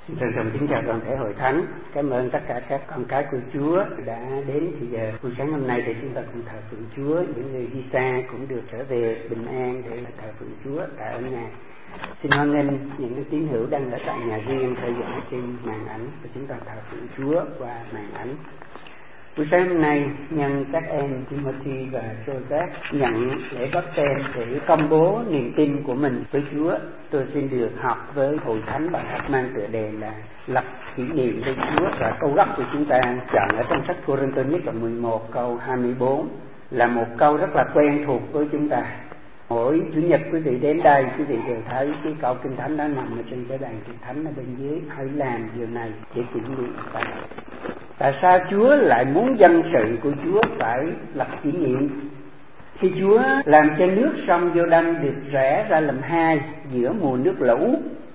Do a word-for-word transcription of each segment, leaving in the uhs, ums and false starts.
Trân trọng kính chào toàn thể hội thánh. Cảm ơn tất cả các con cái của Chúa đã đến thì giờ buổi sáng hôm nay để chúng ta cùng thờ phượng Chúa. Những người đi xa cũng được trở về bình an để thờ phượng Chúa tại ơn Ngài. Xin hoan nghênh những cái tín hữu đang ở tại nhà riêng theo dõi trên màn ảnh và chúng ta thờ phượng Chúa qua màn ảnh. Buổi sáng hôm nay nhân các em Timothy và Joseph nhận lễ báp-têm để công bố niềm tin của mình với Chúa, tôi xin được học với hội thánh bài học mang tựa đề là lập kỷ niệm với Chúa, và câu gốc của chúng ta chọn ở trong sách Cô-rinh-tô nhất đoạn mười một câu hai mươi bốn là một câu rất là quen thuộc với chúng ta. Mỗi chủ nhật quý vị đến đây, quý vị đều thấy cái câu kinh thánh đó nằm ở trên cái đàn kinh thánh ở bên dưới. Hãy làm điều này để kỷ niệm ta. Tại sao Chúa lại muốn dân sự của Chúa phải lập kỷ niệm? Khi Chúa làm cho nước sông Giô-đanh được rẽ ra làm hai giữa mùa nước lũ,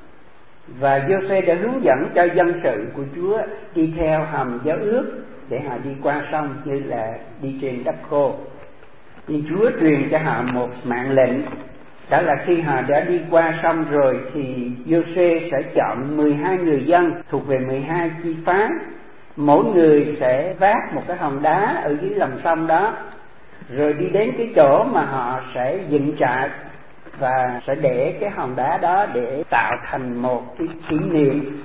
và Giô-xê đã hướng dẫn cho dân sự của Chúa đi theo hầm giao ước để họ đi qua sông như là đi trên đất khô. Nhưng Chúa truyền cho họ một mạng lệnh, đó là khi họ đã đi qua sông rồi thì Giô-xê sẽ chọn mười hai người dân thuộc về mười hai chi phái. Mỗi người sẽ vác một cái hòn đá ở dưới lòng sông đó, rồi đi đến cái chỗ mà họ sẽ dựng trại và sẽ để cái hòn đá đó để tạo thành một cái kỷ niệm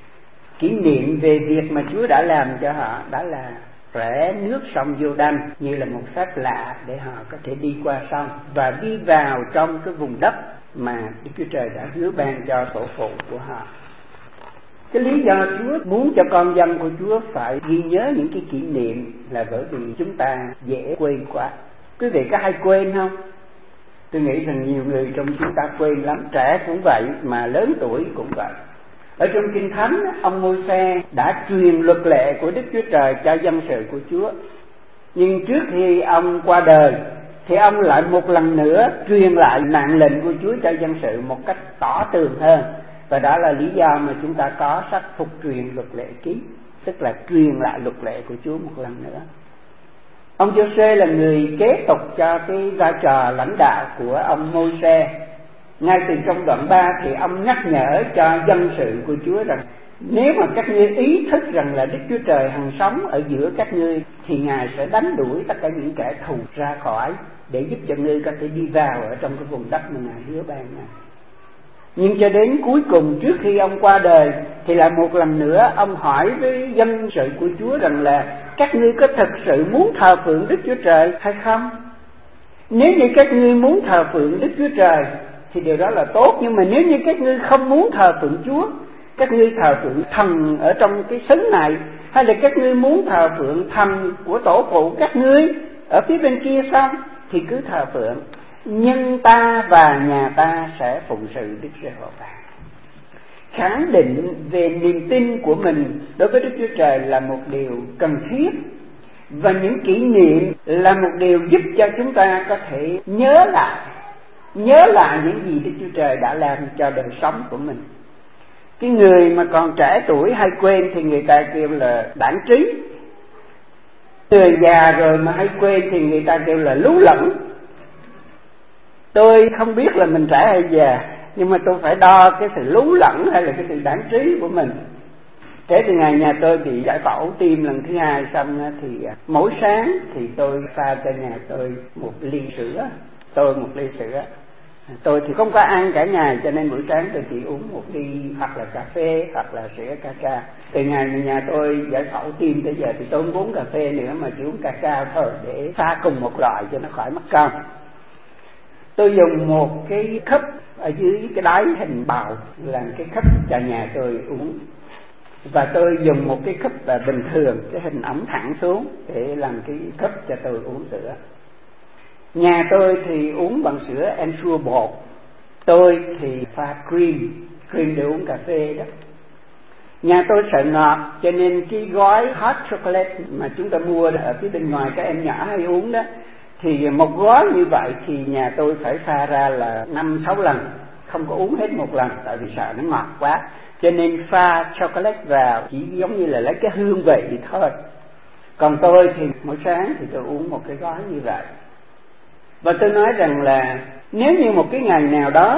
kỷ niệm về việc mà Chúa đã làm cho họ, đó là rẽ nước sông Giô-đanh như là một phép lạ để họ có thể đi qua sông và đi vào trong cái vùng đất mà Đức Chúa Trời đã hứa ban cho tổ phụ của họ. Cái lý do Chúa muốn cho con dân của Chúa phải ghi nhớ những cái kỷ niệm là bởi vì chúng ta dễ quên quá. Quý vị có hay quên không? Tôi nghĩ rằng nhiều người trong chúng ta quên lắm, trẻ cũng vậy mà lớn tuổi cũng vậy. Ở trong Kinh Thánh, ông Môi-se đã truyền luật lệ của Đức Chúa Trời cho dân sự của Chúa. Nhưng trước khi ông qua đời thì ông lại một lần nữa truyền lại mạng lệnh của Chúa cho dân sự một cách tỏ tường hơn. Và đó là lý do mà chúng ta có sách Phục truyền luật lệ ký, tức là truyền lại luật lệ của Chúa một lần nữa. Ông Giô-xê là người kế tục cho cái vai trò lãnh đạo của ông Môi-se. Ngay từ trong đoạn ba thì ông nhắc nhở cho dân sự của Chúa rằng nếu mà các ngươi ý thức rằng là Đức Chúa Trời hằng sống ở giữa các ngươi thì Ngài sẽ đánh đuổi tất cả những kẻ thù ra khỏi, để giúp cho ngươi có thể đi vào ở trong cái vùng đất mà Ngài hứa ban này. Nhưng cho đến cuối cùng, trước khi ông qua đời thì là một lần nữa ông hỏi với dân sự của Chúa rằng là các ngươi có thực sự muốn thờ phượng Đức Chúa Trời hay không? Nếu như các ngươi muốn thờ phượng Đức Chúa Trời thì điều đó là tốt, nhưng mà nếu như các ngươi không muốn thờ phượng Chúa, các ngươi thờ phượng thần ở trong cái xứ này, hay là các ngươi muốn thờ phượng thần của tổ phụ các ngươi ở phía bên kia sông, thì cứ thờ phượng, nhưng ta và nhà ta sẽ phụng sự Đức Giê-hô-va. Khẳng định về niềm tin của mình đối với Đức Chúa Trời là một điều cần thiết, và những kỷ niệm là một điều giúp cho chúng ta có thể nhớ lại nhớ lại những gì Đức Chúa Trời đã làm cho đời sống của mình. Cái người mà còn trẻ tuổi hay quên thì người ta kêu là đãng trí. Người già rồi mà hay quên thì người ta kêu là lú lẫn. Tôi không biết là mình trẻ hay già, nhưng mà tôi phải đo cái sự lú lẫn hay là cái sự đãng trí của mình. Kể từ ngày nhà tôi bị giải phẫu tim lần thứ hai xong thì mỗi sáng thì tôi pha cho nhà tôi một ly sữa, tôi một ly sữa. Tôi thì không có ăn cả ngày, cho nên buổi sáng tôi chỉ uống một ly hoặc là cà phê hoặc là sữa ca ca. Từ ngày mà nhà tôi giải phẫu tim tới giờ thì tôi không uống cà phê nữa mà chỉ uống ca ca thôi, để pha cùng một loại cho nó khỏi mất công. Tôi dùng một cái cup ở dưới cái đáy hình bào làm cái cup cho nhà tôi uống, và tôi dùng một cái cup là bình thường, cái hình ống thẳng xuống để làm cái cup cho tôi uống sữa. Nhà tôi thì uống bằng sữa Ensure bột, tôi thì pha cream, cream để uống cà phê đó. Nhà tôi sợ ngọt, cho nên cái gói hot chocolate mà chúng ta mua ở phía bên ngoài các em nhỏ hay uống đó, thì một gói như vậy thì nhà tôi phải pha ra là năm sáu lần, không có uống hết một lần, tại vì sợ nó ngọt quá. Cho nên pha chocolate vào chỉ giống như là lấy cái hương vị thôi. Còn tôi thì mỗi sáng thì tôi uống một cái gói như vậy. Và tôi nói rằng là nếu như một cái ngày nào đó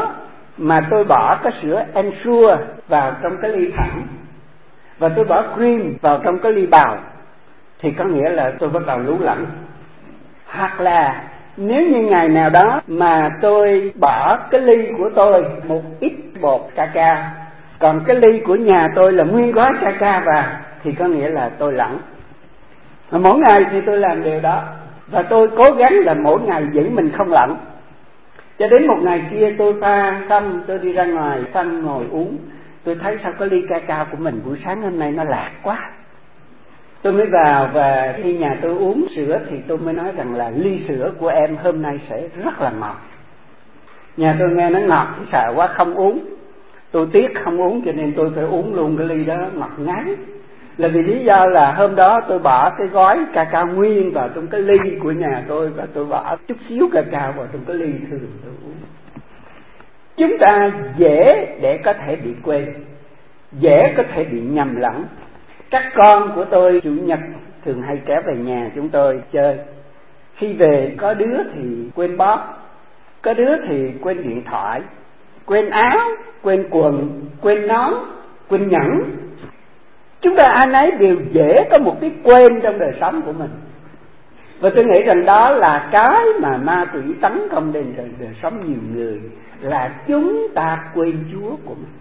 mà tôi bỏ cái sữa Ensure vào trong cái ly thẳng, và tôi bỏ cream vào trong cái ly bào, thì có nghĩa là tôi bắt đầu lú lẫn. Hoặc là nếu như ngày nào đó mà tôi bỏ cái ly của tôi một ít bột cacao, còn cái ly của nhà tôi là nguyên gói cacao vào, thì có nghĩa là tôi lẫn. Mà mỗi ngày thì tôi làm điều đó, và tôi cố gắng là mỗi ngày giữ mình không lẫn. Cho đến một ngày kia tôi pha xong, tôi đi ra ngoài sân ngồi uống, tôi thấy sao cái ly cacao của mình buổi sáng hôm nay nó lạc quá. Tôi mới vào, và khi nhà tôi uống sữa thì tôi mới nói rằng là ly sữa của em hôm nay sẽ rất là ngọt. Nhà tôi nghe nó ngọt thì sợ quá không uống. Tôi tiếc không uống cho nên tôi phải uống luôn cái ly đó ngọt ngán. Là vì lý do là hôm đó tôi bỏ cái gói cacao nguyên vào trong cái ly của nhà tôi, và tôi bỏ chút xíu cacao vào trong cái ly thường tôi uống. Chúng ta dễ để có thể bị quên, dễ có thể bị nhầm lẫn. Các con của tôi chủ nhật thường hay kéo về nhà chúng tôi chơi. Khi về có đứa thì quên bóp, có đứa thì quên điện thoại, quên áo, quên quần, quên nón, quên nhẫn. Chúng ta ai nấy đều dễ có một cái quên trong đời sống của mình. Và tôi nghĩ rằng đó là cái mà ma quỷ tấn công đến đời, đời sống nhiều người, là chúng ta quên Chúa của mình.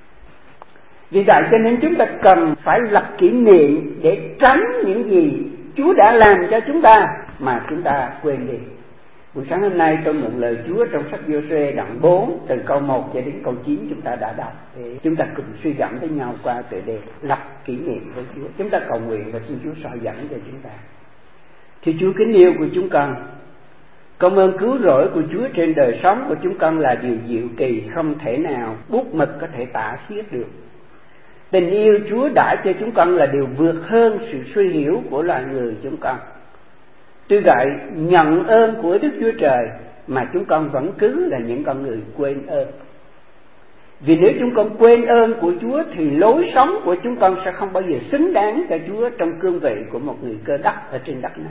Vì vậy cho nên chúng ta cần phải lập kỷ niệm để tránh những gì Chúa đã làm cho chúng ta mà chúng ta quên đi. Buổi sáng hôm nay tôi mượn lời Chúa trong sách Giô-suê đoạn bốn từ câu một cho đến câu chín chúng ta đã đọc, để chúng ta cùng suy gẫm với nhau qua tựa đề lập kỷ niệm với Chúa. Chúng ta cầu nguyện và xin Chúa soi dẫn cho chúng ta. Thì Chúa kính yêu của chúng con, cảm ơn cứu rỗi của Chúa trên đời sống của chúng con là điều diệu kỳ không thể nào bút mực có thể tả xiết được. Tình yêu Chúa đã cho chúng con là điều vượt hơn sự suy hiểu của loài người chúng con. Tuy vậy, nhận ơn của Đức Chúa Trời mà chúng con vẫn cứ là những con người quên ơn. Vì nếu chúng con quên ơn của Chúa thì lối sống của chúng con sẽ không bao giờ xứng đáng cho Chúa trong cương vị của một người Cơ Đốc ở trên đất này.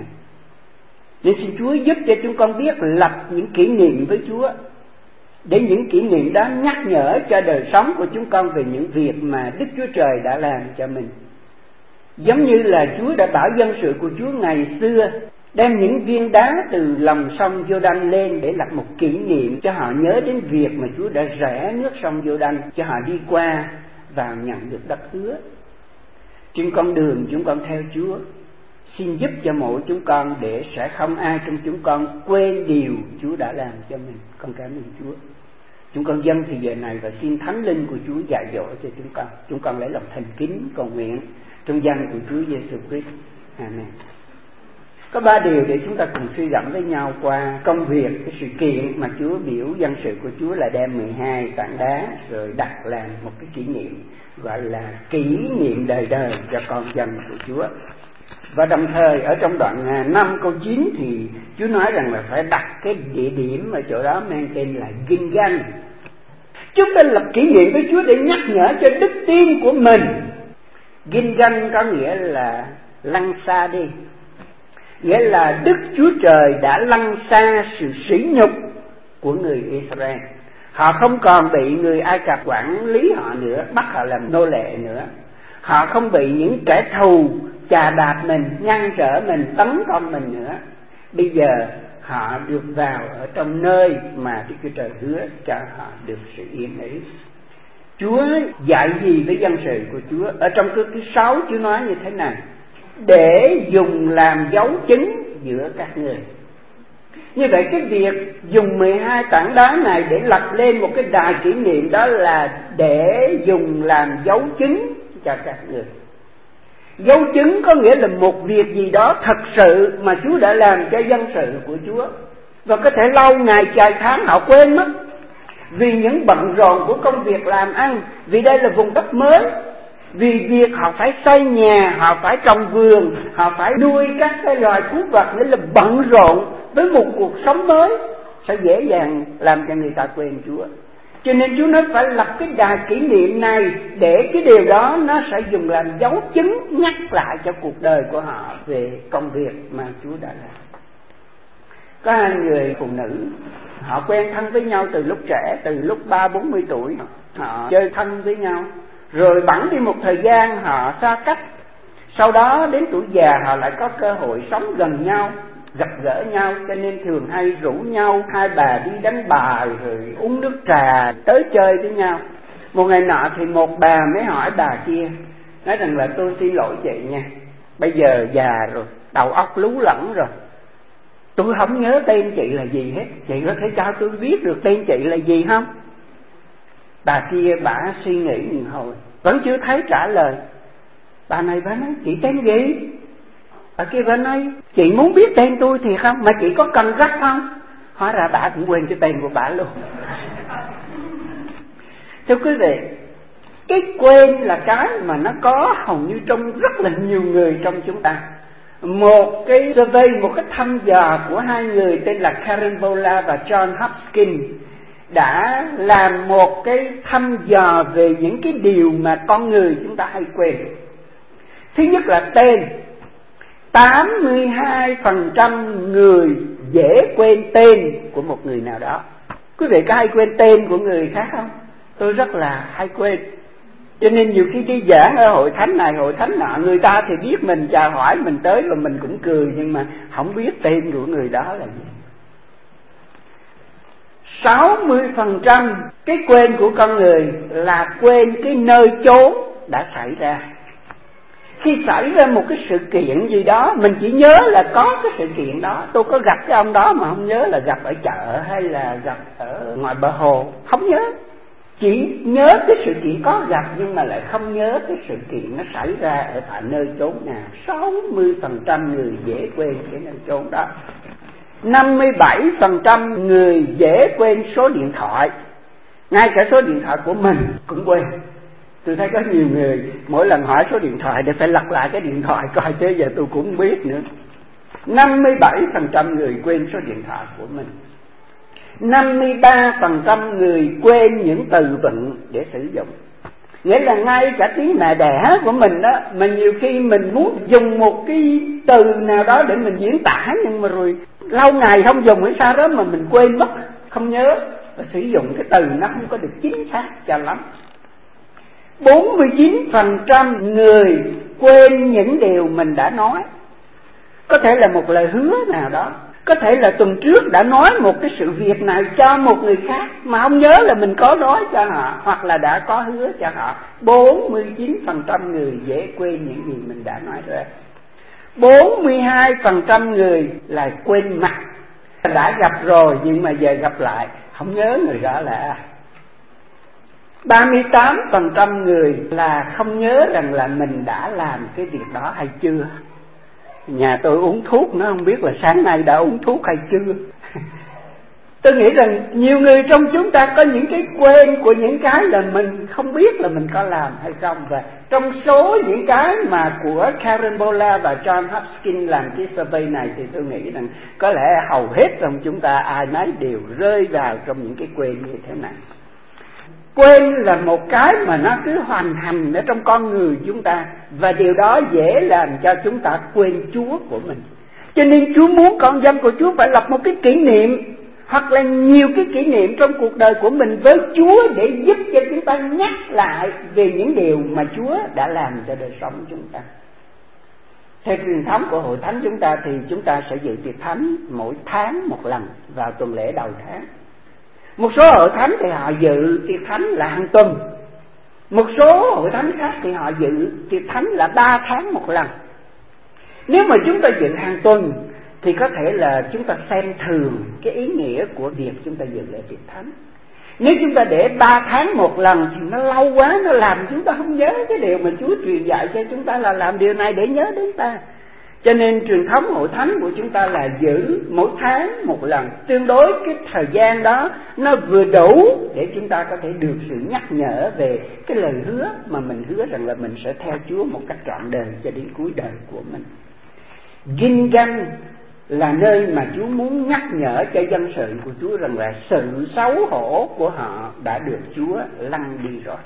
Nên xin Chúa giúp cho chúng con biết lập những kỷ niệm với Chúa, để những kỷ niệm đó nhắc nhở cho đời sống của chúng con về những việc mà Đức Chúa Trời đã làm cho mình. Giống như là Chúa đã bảo dân sự của Chúa ngày xưa đem những viên đá từ lòng sông Giô-đanh lên để lập một kỷ niệm cho họ nhớ đến việc mà Chúa đã rẽ nước sông Giô-đanh cho họ đi qua và nhận được đất hứa. Trên con đường chúng con theo Chúa, xin giúp cho mỗi chúng con để sẽ không ai trong chúng con quên điều Chúa đã làm cho mình. Con cảm ơn Chúa. Chúng con dâng thì giờ này và xin Thánh Linh của Chúa dạy dỗ cho chúng con. Chúng con lấy lòng thành kính cầu nguyện trong danh của Chúa Giêsu Christ. Amen. Có ba điều để chúng ta cùng suy gẫm với nhau qua công việc, cái sự kiện mà Chúa biểu dân sự của Chúa là đem mười hai tảng đá rồi đặt làm một cái kỷ niệm, gọi là kỷ niệm đời đời cho con dân của Chúa. Và đồng thời ở trong đoạn năm câu chín thì Chúa nói rằng là phải đặt cái địa điểm ở chỗ đó mang tên là Gilgal. Chúng ta lập kỷ niệm với Chúa để nhắc nhở cho đức tin của mình. Gilgal có nghĩa là lăn xa đi, nghĩa là Đức Chúa Trời đã lăn xa sự sỉ nhục của người Israel. Họ không còn bị người Ai Cập quản lý họ nữa, bắt họ làm nô lệ nữa. Họ không bị những kẻ thù chà đạp mình, ngăn trở mình, tấn công mình nữa. Bây giờ họ được vào ở trong nơi mà Đức Chúa Trời hứa cho họ được sự yên ổn. Chúa dạy gì với dân sự của Chúa? Ở trong câu thứ sáu Chúa nói như thế này: để dùng làm dấu chứng giữa các người. Như vậy cái việc dùng mười hai tảng đá này để lập lên một cái đài kỷ niệm đó là để dùng làm dấu chứng cho các người. Dấu chứng có nghĩa là một việc gì đó thật sự mà Chúa đã làm cho dân sự của Chúa, và có thể lâu ngày trời tháng họ quên mất vì những bận rộn của công việc làm ăn, vì đây là vùng đất mới, vì việc họ phải xây nhà, họ phải trồng vườn, họ phải nuôi các cái loài thú vật, nên là bận rộn với một cuộc sống mới sẽ dễ dàng làm cho người ta quên Chúa. Cho nên Chúa nói phải lập cái đài kỷ niệm này để cái điều đó nó sẽ dùng làm dấu chứng nhắc lại cho cuộc đời của họ về công việc mà Chúa đã làm. Có hai người phụ nữ, họ quen thân với nhau từ lúc trẻ, từ lúc ba bốn mươi tuổi, họ chơi thân với nhau, rồi bẵng đi một thời gian họ xa cách. Sau đó đến tuổi già họ lại có cơ hội sống gần nhau, gặp gỡ nhau, cho nên thường hay rủ nhau hai bà đi đánh bài rồi uống nước trà, tới chơi với nhau. Một ngày nọ thì một bà mới hỏi bà kia, nói rằng là tôi xin lỗi chị nha, bây giờ già rồi, đầu óc lú lẫn rồi, tôi không nhớ tên chị là gì hết, chị có thể cho tôi biết được tên chị là gì không? Bà kia bà suy nghĩ một hồi vẫn chưa thấy trả lời. Bà này bà nói, chị tên gì? Bà kia bà nói, chị muốn biết tên tôi thì không, mà chị có cần gấp không? Hóa ra bà cũng quên cái tên của bà luôn. Thưa quý vị, cái quên là cái mà nó có hầu như trong rất là nhiều người trong chúng ta. Một cái survey, một cái thăm dò của hai người tên là Karen Bola và John Hopkins đã làm một cái thăm dò về những cái điều mà con người chúng ta hay quên. Thứ nhất là tên. tám mươi hai phần trăm người dễ quên tên của một người nào đó. Quý vị có hay quên tên của người khác không? Tôi rất là hay quên. Cho nên nhiều khi đi giảng ở hội thánh này, hội thánh nọ, người ta thì biết mình, chào hỏi mình tới rồi mình cũng cười, nhưng mà không biết tên của người đó là gì. sáu mươi phần trăm cái quên của con người là quên cái nơi chốn đã xảy ra. Khi xảy ra một cái sự kiện gì đó, mình chỉ nhớ là có cái sự kiện đó. Tôi có gặp cái ông đó mà không nhớ là gặp ở chợ hay là gặp ở ngoài bờ hồ, không nhớ. Chỉ nhớ cái sự kiện có gặp nhưng mà lại không nhớ cái sự kiện nó xảy ra ở tại nơi chốn nào. sáu mươi phần trăm người dễ quên cái nơi chốn đó. năm mươi bảy phần trăm người dễ quên số điện thoại. Ngay cả số điện thoại của mình cũng quên. Tôi thấy có nhiều người mỗi lần hỏi số điện thoại để phải lật lại cái điện thoại coi, chứ giờ tôi cũng không biết nữa. năm mươi bảy phần trăm người quên số điện thoại của mình. năm mươi ba phần trăm người quên những từ vựng để sử dụng. Nghĩa là ngay cả tiếng mẹ đẻ của mình đó, mà nhiều khi mình muốn dùng một cái từ nào đó để mình diễn tả, nhưng mà rồi lâu ngày không dùng hay sao đó mà mình quên mất, không nhớ, và sử dụng cái từ nó không có được chính xác cho lắm. bốn mươi chín phần trăm người quên những điều mình đã nói. Có thể là một lời hứa nào đó, có thể là tuần trước đã nói một cái sự việc nào cho một người khác mà không nhớ là mình có nói cho họ, hoặc là đã có hứa cho họ. bốn mươi chín phần trăm người dễ quên những gì mình đã nói ra. bốn mươi hai phần trăm người là quên mặt. Đã gặp rồi nhưng mà giờ gặp lại không nhớ người đó là ai. ba mươi tám phần trăm người là không nhớ rằng là mình đã làm cái việc đó hay chưa. Nhà tôi uống thuốc, nó không biết là sáng nay đã uống thuốc hay chưa. Tôi nghĩ rằng nhiều người trong chúng ta có những cái quên của những cái là mình không biết là mình có làm hay không. Và trong số những cái mà của Karen Bola và John Hopkins làm cái survey này thì tôi nghĩ rằng có lẽ hầu hết trong chúng ta ai nấy đều rơi vào trong những cái quên như thế này. Quên là một cái mà nó cứ hoành hành ở trong con người chúng ta, và điều đó dễ làm cho chúng ta quên Chúa của mình. Cho nên Chúa muốn con dân của Chúa phải lập một cái kỷ niệm, hoặc là nhiều cái kỷ niệm trong cuộc đời của mình với Chúa, để giúp cho chúng ta nhắc lại về những điều mà Chúa đã làm cho đời sống của chúng ta. Theo truyền thống của hội thánh chúng ta thì chúng ta sẽ dự tiệc thánh mỗi tháng một lần vào tuần lễ đầu tháng. Một số hội thánh thì họ dự tiệc thánh là hàng tuần. Một số hội thánh khác thì họ dự tiệc thánh là ba tháng một lần. Nếu mà chúng ta dự hàng tuần thì có thể là chúng ta xem thường cái ý nghĩa của việc chúng ta dự lễ tiệc thánh. Nếu chúng ta để ba tháng một lần thì nó lâu quá, nó làm chúng ta không nhớ cái điều mà Chúa truyền dạy cho chúng ta là làm điều này để nhớ đến ta. Cho nên truyền thống hội thánh của chúng ta là giữ mỗi tháng một lần. Tương đối cái thời gian đó nó vừa đủ để chúng ta có thể được sự nhắc nhở về cái lời hứa mà mình hứa rằng là mình sẽ theo Chúa một cách trọn đời cho đến cuối đời của mình. Gilgal là nơi mà Chúa muốn nhắc nhở cho dân sự của Chúa rằng là sự xấu hổ của họ đã được Chúa lăn đi rồi.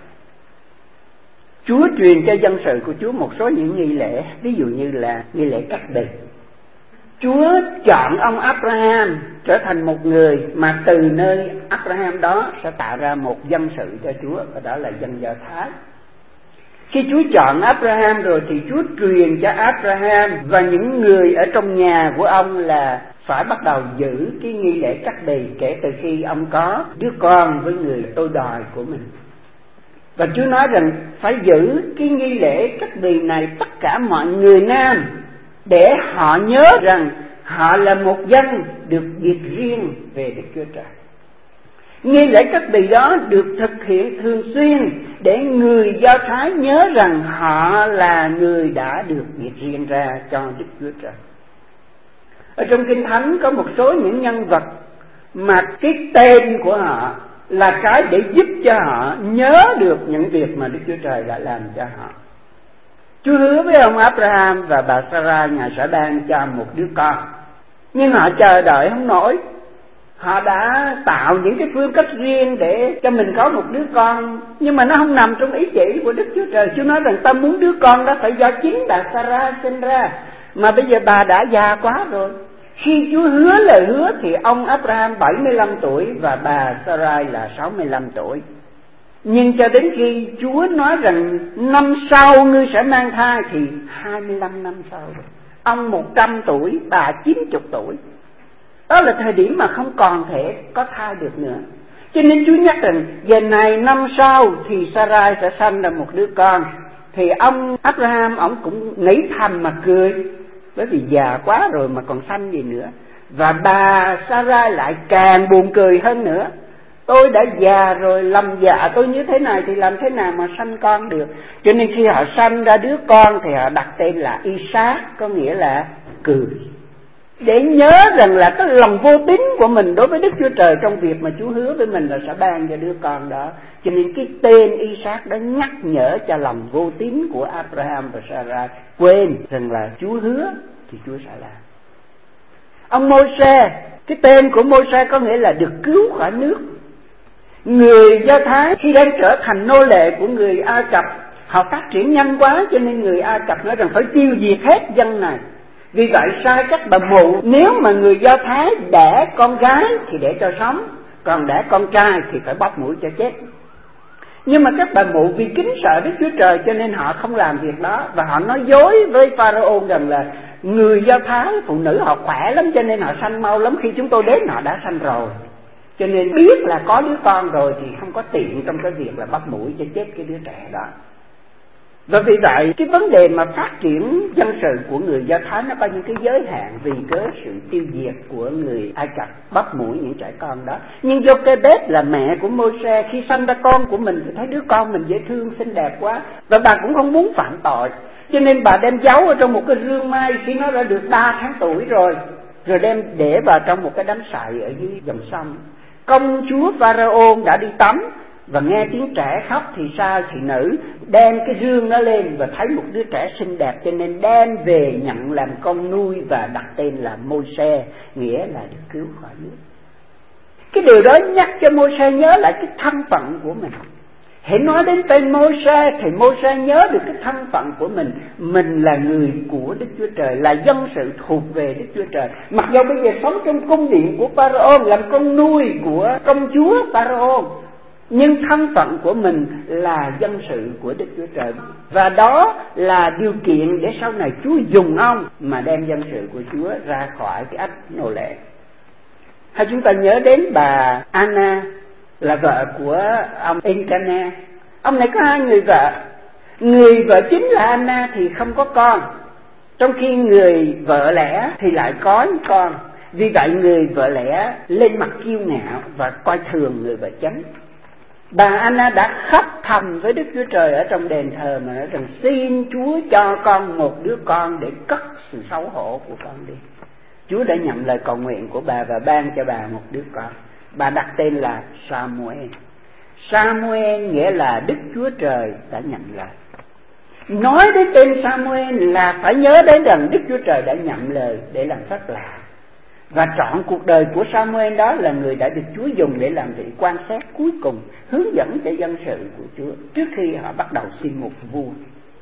Chúa truyền cho dân sự của Chúa một số những nghi lễ, ví dụ như là nghi lễ cắt bì. Chúa chọn ông Abraham trở thành một người mà từ nơi Abraham đó sẽ tạo ra một dân sự cho Chúa, và đó là dân Do Thái. Khi Chúa chọn Abraham rồi thì Chúa truyền cho Abraham và những người ở trong nhà của ông là phải bắt đầu giữ cái nghi lễ cắt bì kể từ khi ông có đứa con với người tôi đòi của mình. Và Chúa nói rằng phải giữ cái nghi lễ cắt bì này tất cả mọi người nam, để họ nhớ rằng họ là một dân được biệt riêng về Đức Chúa Trời. Nghi lễ cắt bì đó được thực hiện thường xuyên để người Do Thái nhớ rằng họ là người đã được biệt riêng ra cho Đức Chúa Trời. Ở trong Kinh Thánh có một số những nhân vật mà cái tên của họ là cái để giúp cho họ nhớ được những việc mà Đức Chúa Trời đã làm cho họ. Chúa hứa với ông Abraham và bà Sarah Ngài sẽ ban cho một đứa con, nhưng họ chờ đợi không nổi. Họ đã tạo những cái phương cách riêng để cho mình có một đứa con, nhưng mà nó không nằm trong ý chỉ của Đức Chúa Trời. Chúa nói rằng ta muốn đứa con đó phải do chính bà Sarah sinh ra, mà bây giờ bà đã già quá rồi. Khi Chúa hứa lời hứa thì ông Abraham bảy mươi lăm tuổi và bà Sarai là sáu mươi lăm tuổi. Nhưng cho đến khi Chúa nói rằng năm sau ngươi sẽ mang thai thì hai mươi lăm năm sau rồi. Ông một trăm tuổi, bà chín mươi tuổi. Đó là thời điểm mà không còn thể có thai được nữa. Cho nên Chúa nhắc rằng giờ này năm sau thì Sarai sẽ sanh ra một đứa con. Thì ông Abraham ông cũng nghĩ thầm mà cười, bởi vì già quá rồi mà còn sanh gì nữa. Và bà Sarai lại càng buồn cười hơn nữa. Tôi đã già rồi, lòng dạ tôi như thế này thì làm thế nào mà sanh con được. Cho nên khi họ sanh ra đứa con thì họ đặt tên là Isaac, có nghĩa là cười, để nhớ rằng là cái lòng vô tín của mình đối với Đức Chúa Trời trong việc mà Chúa hứa với mình là sẽ ban cho đứa con đó. Cho nên cái tên Isaac đó nhắc nhở cho lòng vô tín của Abraham và Sarah quên rằng là Chúa hứa thì Chúa sẽ làm. Ông Môi-se, cái tên của Môi-se có nghĩa là được cứu khỏi nước. Người Do Thái khi đang trở thành nô lệ của người Ai Cập, họ phát triển nhanh quá cho nên người Ai Cập nói rằng phải tiêu diệt hết dân này. Vì vậy sai các bà mụ, nếu mà người Do Thái đẻ con gái thì để cho sống, còn đẻ con trai thì phải bóp mũi cho chết. Nhưng mà các bà mụ vì kính sợ Đức Chúa Trời cho nên họ không làm việc đó. Và họ nói dối với Pharaoh rằng là người Do Thái phụ nữ họ khỏe lắm cho nên họ sanh mau lắm, khi chúng tôi đến họ đã sanh rồi. Cho nên biết là có đứa con rồi thì không có tiện trong cái việc là bắt mũi cho chết cái đứa trẻ đó. Và vì vậy cái vấn đề mà phát triển dân sự của người Do Thái nó có những cái giới hạn vì cớ sự tiêu diệt của người Ai Cập bắt mũi những trẻ con đó. Nhưng Jochebed là mẹ của Môi-se, khi sanh ra con của mình thì thấy đứa con mình dễ thương xinh đẹp quá, và bà cũng không muốn phạm tội, cho nên bà đem giấu ở trong một cái rương mai khi nó đã được ba tháng tuổi rồi, rồi đem để vào trong một cái đám sậy ở dưới dòng sông. Công chúa Pharaoh đã đi tắm và nghe tiếng trẻ khóc thì sao thị nữ đem cái rương nó lên và thấy một đứa trẻ xinh đẹp, cho nên đem về nhận làm con nuôi và đặt tên là Môi-se, nghĩa là được cứu khỏi nước. Cái điều đó nhắc cho Môi-se nhớ lại cái thân phận của mình. Hãy nói đến tên Môi-se thì Môi-se nhớ được cái thân phận của mình. Mình là người của Đức Chúa Trời, là dân sự thuộc về Đức Chúa Trời. Mặc dù bây giờ sống trong cung điện của Pharaoh, làm con nuôi của công chúa Pharaoh, nhưng thân phận của mình là dân sự của Đức Chúa Trời. Và đó là điều kiện để sau này Chúa dùng ông mà đem dân sự của Chúa ra khỏi cái ách nô lệ. Hay chúng ta nhớ đến bà Anna là vợ của ông Elkanah. Ông này có hai người vợ. Người vợ chính là Anna thì không có con, trong khi người vợ lẽ thì lại có con. Vì vậy người vợ lẽ lên mặt kiêu ngạo và coi thường người vợ chánh. Bà Anna đã khóc thầm với Đức Chúa Trời ở trong đền thờ mà nói rằng xin Chúa cho con một đứa con để cất sự xấu hổ của con đi. Chúa đã nhận lời cầu nguyện của bà và ban cho bà một đứa con. Bà đặt tên là Samuel. Samuel nghĩa là Đức Chúa Trời đã nhận lời. Nói đến tên Samuel là phải nhớ đến rằng Đức Chúa Trời đã nhận lời để làm phép lạ. Và trọn cuộc đời của Samuel đó là người đã được Chúa dùng để làm vị quan sát cuối cùng, hướng dẫn cho dân sự của Chúa trước khi họ bắt đầu xin một vua.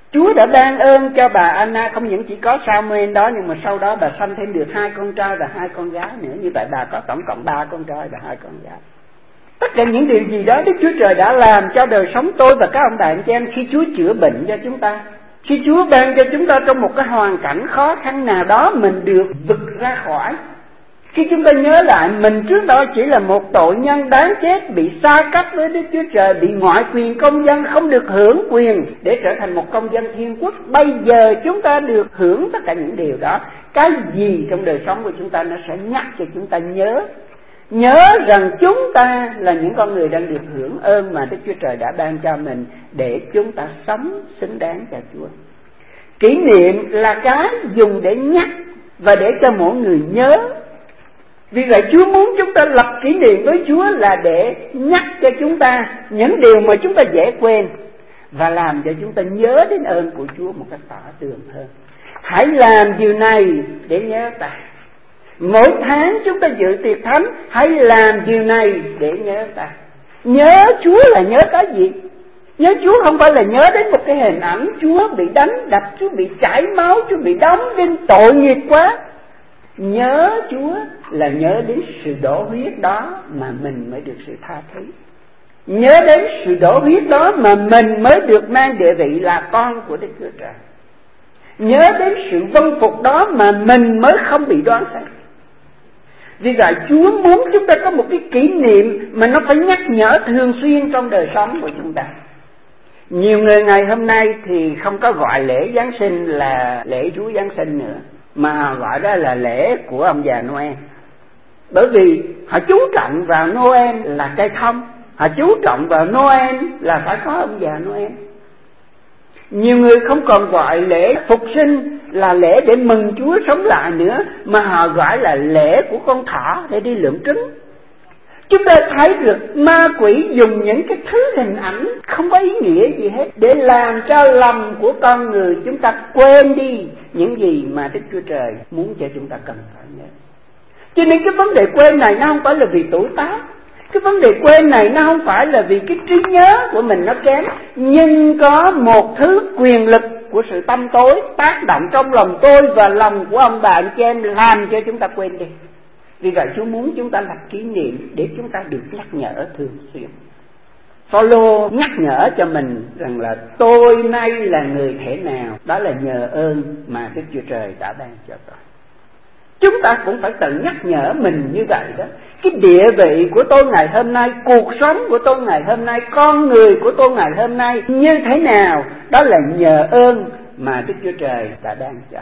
Chúa đã ban ơn cho bà Anna không những chỉ có Samuel đó, nhưng mà sau đó bà sanh thêm được hai con trai và hai con gái nữa. Như vậy bà có tổng cộng ba con trai và hai con gái. Tất cả những điều gì đó Đức Chúa Trời đã làm cho đời sống tôi và các ông bà anh chị em. Khi Chúa chữa bệnh cho chúng ta, khi Chúa ban cho chúng ta trong một cái hoàn cảnh khó khăn nào đó mình được vực ra khỏi. Khi chúng ta nhớ lại mình trước đó chỉ là một tội nhân đáng chết, bị xa cách với Đức Chúa Trời, bị ngoại quyền công dân, không được hưởng quyền để trở thành một công dân thiên quốc. Bây giờ chúng ta được hưởng tất cả những điều đó. Cái gì trong đời sống của chúng ta nó sẽ nhắc cho chúng ta nhớ. Nhớ rằng chúng ta là những con người đang được hưởng ơn mà Đức Chúa Trời đã ban cho mình, để chúng ta sống xứng đáng cho Chúa. Kỷ niệm là cái dùng để nhắc và để cho mỗi người nhớ. Vì vậy Chúa muốn chúng ta lập kỷ niệm với Chúa là để nhắc cho chúng ta những điều mà chúng ta dễ quên, và làm cho chúng ta nhớ đến ơn của Chúa một cách tỏ tường hơn. Hãy làm điều này để nhớ ta. Mỗi tháng chúng ta dự tiệc thánh, hãy làm điều này để nhớ ta. Nhớ Chúa là nhớ cái gì? Nhớ Chúa không phải là nhớ đến một cái hình ảnh Chúa bị đánh đập, Chúa bị chảy máu, Chúa bị đóng đinh tội nghiệp quá. Nhớ Chúa là nhớ đến sự đổ huyết đó mà mình mới được sự tha thứ. Nhớ đến sự đổ huyết đó mà mình mới được mang địa vị là con của Đức Chúa Trời. Nhớ đến sự vâng phục đó mà mình mới không bị đoán xét. Vì vậy Chúa muốn chúng ta có một cái kỷ niệm mà nó phải nhắc nhở thường xuyên trong đời sống của chúng ta. Nhiều người ngày hôm nay thì không có gọi lễ Giáng sinh là lễ Chúa Giáng sinh nữa, mà gọi đó là lễ của ông già Noel. Bởi vì họ chú trọng vào Noel là cây thông, họ chú trọng vào Noel là phải có ông già Noel. Nhiều người không còn gọi lễ phục sinh là lễ để mừng Chúa sống lại nữa, mà họ gọi là lễ của con thỏ để đi lượm trứng. Chúng ta thấy được ma quỷ dùng những cái thứ hình ảnh không có ý nghĩa gì hết để làm cho lòng của con người chúng ta quên đi những gì mà Đức Chúa Trời muốn cho chúng ta cần phải nhớ. Cho nên cái vấn đề quên này nó không phải là vì tuổi tác, cái vấn đề quên này nó không phải là vì cái trí nhớ của mình nó kém, nhưng có một thứ quyền lực của sự tâm tối tác động trong lòng tôi và lòng của ông bà anh chị em, làm cho chúng ta quên đi. Vì vậy Chúa muốn chúng ta lập kỷ niệm để chúng ta được nhắc nhở thường xuyên. Phaolô nhắc nhở cho mình rằng là tôi nay là người thể nào, đó là nhờ ơn mà Đức Chúa Trời đã ban cho tôi. Chúng ta cũng phải tự nhắc nhở mình như vậy đó. Cái địa vị của tôi ngày hôm nay, cuộc sống của tôi ngày hôm nay, con người của tôi ngày hôm nay như thế nào, đó là nhờ ơn mà Đức Chúa Trời đã ban cho.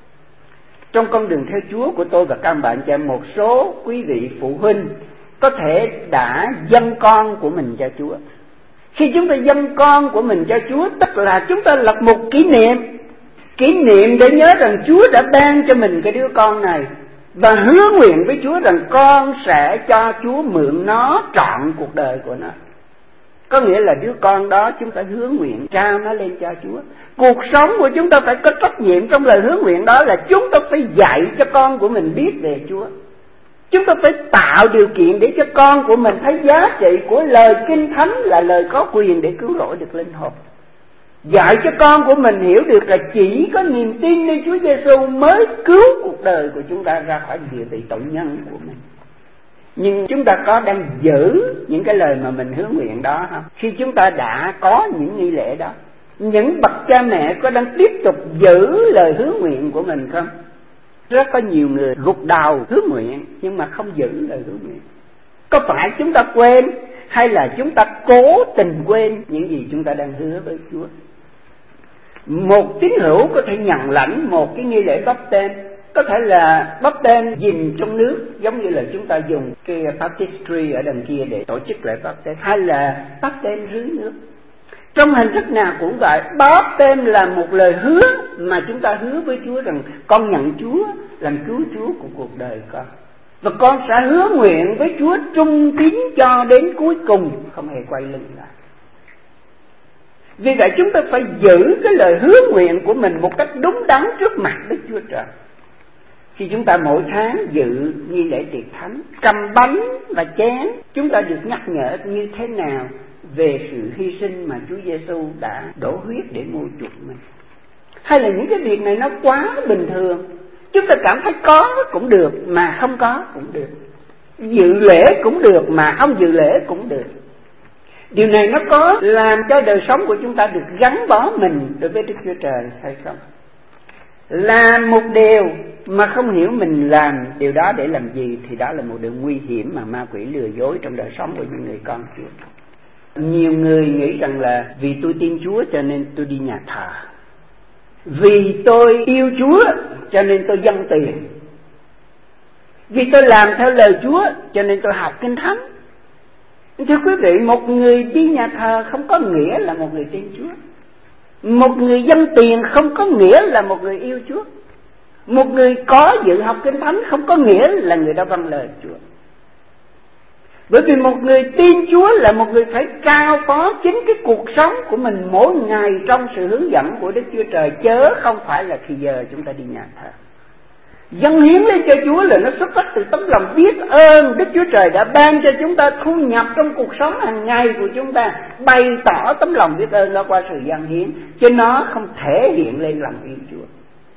Trong con đường theo Chúa của tôi và các bạn chị em, một số quý vị phụ huynh có thể đã dâng con của mình cho Chúa. Khi chúng ta dâng con của mình cho Chúa, tức là chúng ta lập một kỷ niệm, kỷ niệm để nhớ rằng Chúa đã ban cho mình cái đứa con này, và hứa nguyện với Chúa rằng con sẽ cho Chúa mượn nó trọn cuộc đời của nó. Có nghĩa là đứa con đó chúng ta hứa nguyện trao nó lên cho Chúa. Cuộc sống của chúng ta phải có trách nhiệm trong lời hứa nguyện đó là chúng ta phải dạy cho con của mình biết về Chúa. Chúng ta phải tạo điều kiện để cho con của mình thấy giá trị của lời Kinh Thánh là lời có quyền để cứu rỗi được linh hồn. Dạy cho con của mình hiểu được là chỉ có niềm tin nơi Chúa Giêsu mới cứu cuộc đời của chúng ta ra khỏi địa vị tội nhân của mình. Nhưng chúng ta có đang giữ những cái lời mà mình hứa nguyện đó không? Khi chúng ta đã có những nghi lễ đó, những bậc cha mẹ có đang tiếp tục giữ lời hứa nguyện của mình không? Rất có nhiều người gục đầu hứa nguyện nhưng mà không giữ lời hứa nguyện. Có phải chúng ta quên hay là chúng ta cố tình quên những gì chúng ta đang hứa với Chúa? Một tín hữu có thể nhận lãnh một cái nghi lễ báp tên, có thể là báp tên dìm trong nước, giống như là chúng ta dùng cái baptistry ở đằng kia để tổ chức lại báp tên, hay là báp tên dưới nước. Trong hình thức nào cũng vậy, báp tên là một lời hứa mà chúng ta hứa với Chúa rằng con nhận Chúa làm cứu Chúa của cuộc đời con, và con sẽ hứa nguyện với Chúa trung tín cho đến cuối cùng, không hề quay lưng lại. Vì vậy chúng ta phải giữ cái lời hứa nguyện của mình một cách đúng đắn trước mặt Đức Chúa Trời. Khi chúng ta mỗi tháng dự nghi lễ tiệc thánh, cầm bánh và chén, chúng ta được nhắc nhở như thế nào về sự hy sinh mà Chúa Giêsu đã đổ huyết để mua chuộc mình? Hay là những cái việc này nó quá bình thường, chúng ta cảm thấy có cũng được mà không có cũng được, dự lễ cũng được mà không dự lễ cũng được? Điều này nó có làm cho đời sống của chúng ta được gắn bó mình đối với Đức Chúa Trời hay không? Làm một điều mà không hiểu mình làm điều đó để làm gì thì đó là một điều nguy hiểm mà ma quỷ lừa dối trong đời sống của những người con Chúa. Nhiều người nghĩ rằng là vì tôi tin Chúa cho nên tôi đi nhà thờ, vì tôi yêu Chúa cho nên tôi dâng tiền, vì tôi làm theo lời Chúa cho nên tôi học Kinh Thánh. Thưa quý vị, một người đi nhà thờ không có nghĩa là một người tin Chúa. Một người dâng tiền không có nghĩa là một người yêu Chúa. Một người có dự học Kinh Thánh không có nghĩa là người đã vâng lời Chúa. Bởi vì một người tin Chúa là một người phải cao phó chính cái cuộc sống của mình mỗi ngày trong sự hướng dẫn của Đức Chúa Trời, chớ không phải là khi giờ chúng ta đi nhà thờ. Dâng hiến lên cho Chúa là nó xuất phát từ tấm lòng biết ơn Đức Chúa Trời đã ban cho chúng ta thu nhập trong cuộc sống hàng ngày của chúng ta, bày tỏ tấm lòng biết ơn đó qua sự dâng hiến, chứ nó không thể hiện lên lòng yêu Chúa.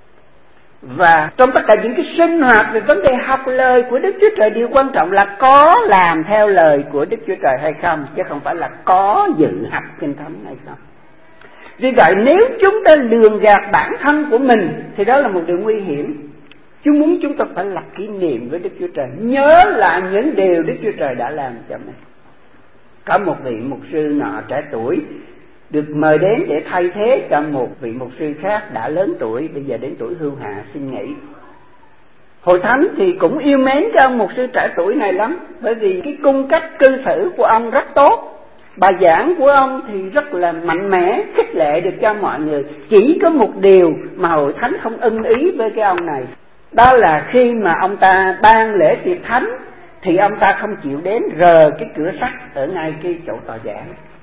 Và trong tất cả những cái sinh hoạt về vấn đề học lời của Đức Chúa Trời, điều quan trọng là có làm theo lời của Đức Chúa Trời hay không, chứ không phải là có dự học Kinh Thánh hay không. Vì vậy nếu chúng ta lường gạt bản thân của mình thì đó là một điều nguy hiểm. Chúa muốn chúng ta phải lập kỷ niệm với Đức Chúa Trời, nhớ lại những điều Đức Chúa Trời đã làm cho mình. Có một vị mục sư nọ trẻ tuổi được mời đến để thay thế cho một vị mục sư khác đã lớn tuổi, bây giờ đến tuổi hưu hạ xin nghỉ. Hội thánh thì cũng yêu mến cái ông mục sư trẻ tuổi này lắm, bởi vì cái cung cách cư xử của ông rất tốt, bài giảng của ông thì rất là mạnh mẽ, khích lệ được cho mọi người. Chỉ có một điều mà hội thánh không ưng ý với cái ông này, đó là khi mà ông ta ban lễ tiệc thánh thì ông ta không chịu đến rờ cái cửa sắt ở ngay cái chỗ tòa giảng.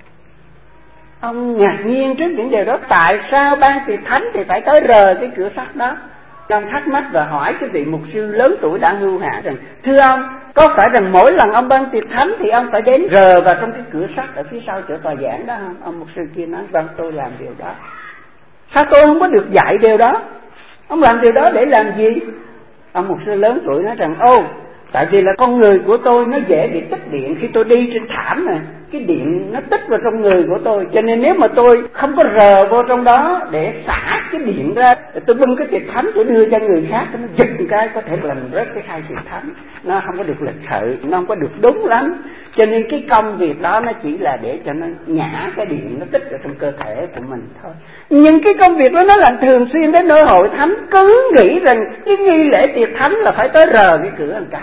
Ông ngạc nhiên trước những điều đó, tại sao ban tiệc thánh thì phải tới rờ cái cửa sắt đó. Ông thắc mắc và hỏi cái vị mục sư lớn tuổi đã hưu hạ rằng: thưa ông, có phải rằng mỗi lần ông ban tiệc thánh thì ông phải đến rờ vào trong cái cửa sắt ở phía sau chỗ tòa giảng đó không? Ông mục sư kia nói: vâng, tôi làm điều đó. Sao tôi không có được dạy điều đó? Ông làm điều đó để làm gì? Ông mục sư lớn tuổi nói rằng: ô, tại vì là con người của tôi nó dễ bị tích điện khi tôi đi trên thảm này, cái điện nó tích vào trong người của tôi, cho nên nếu mà tôi không có rờ vô trong đó để xả cái điện ra, tôi bưng cái tiệc thánh tôi đưa cho người khác, nó giật một cái có thể làm rớt cái khai tiệc thánh, nó không có được lịch sự, nó không có được đúng lắm. Cho nên cái công việc đó nó chỉ là để cho nó nhả cái điện nó tích vào trong cơ thể của mình thôi. Nhưng cái công việc đó nó làm thường xuyên đến nỗi hội thánh cứ nghĩ rằng cái nghi lễ tiệc thánh là phải tới rờ cái cửa một cái.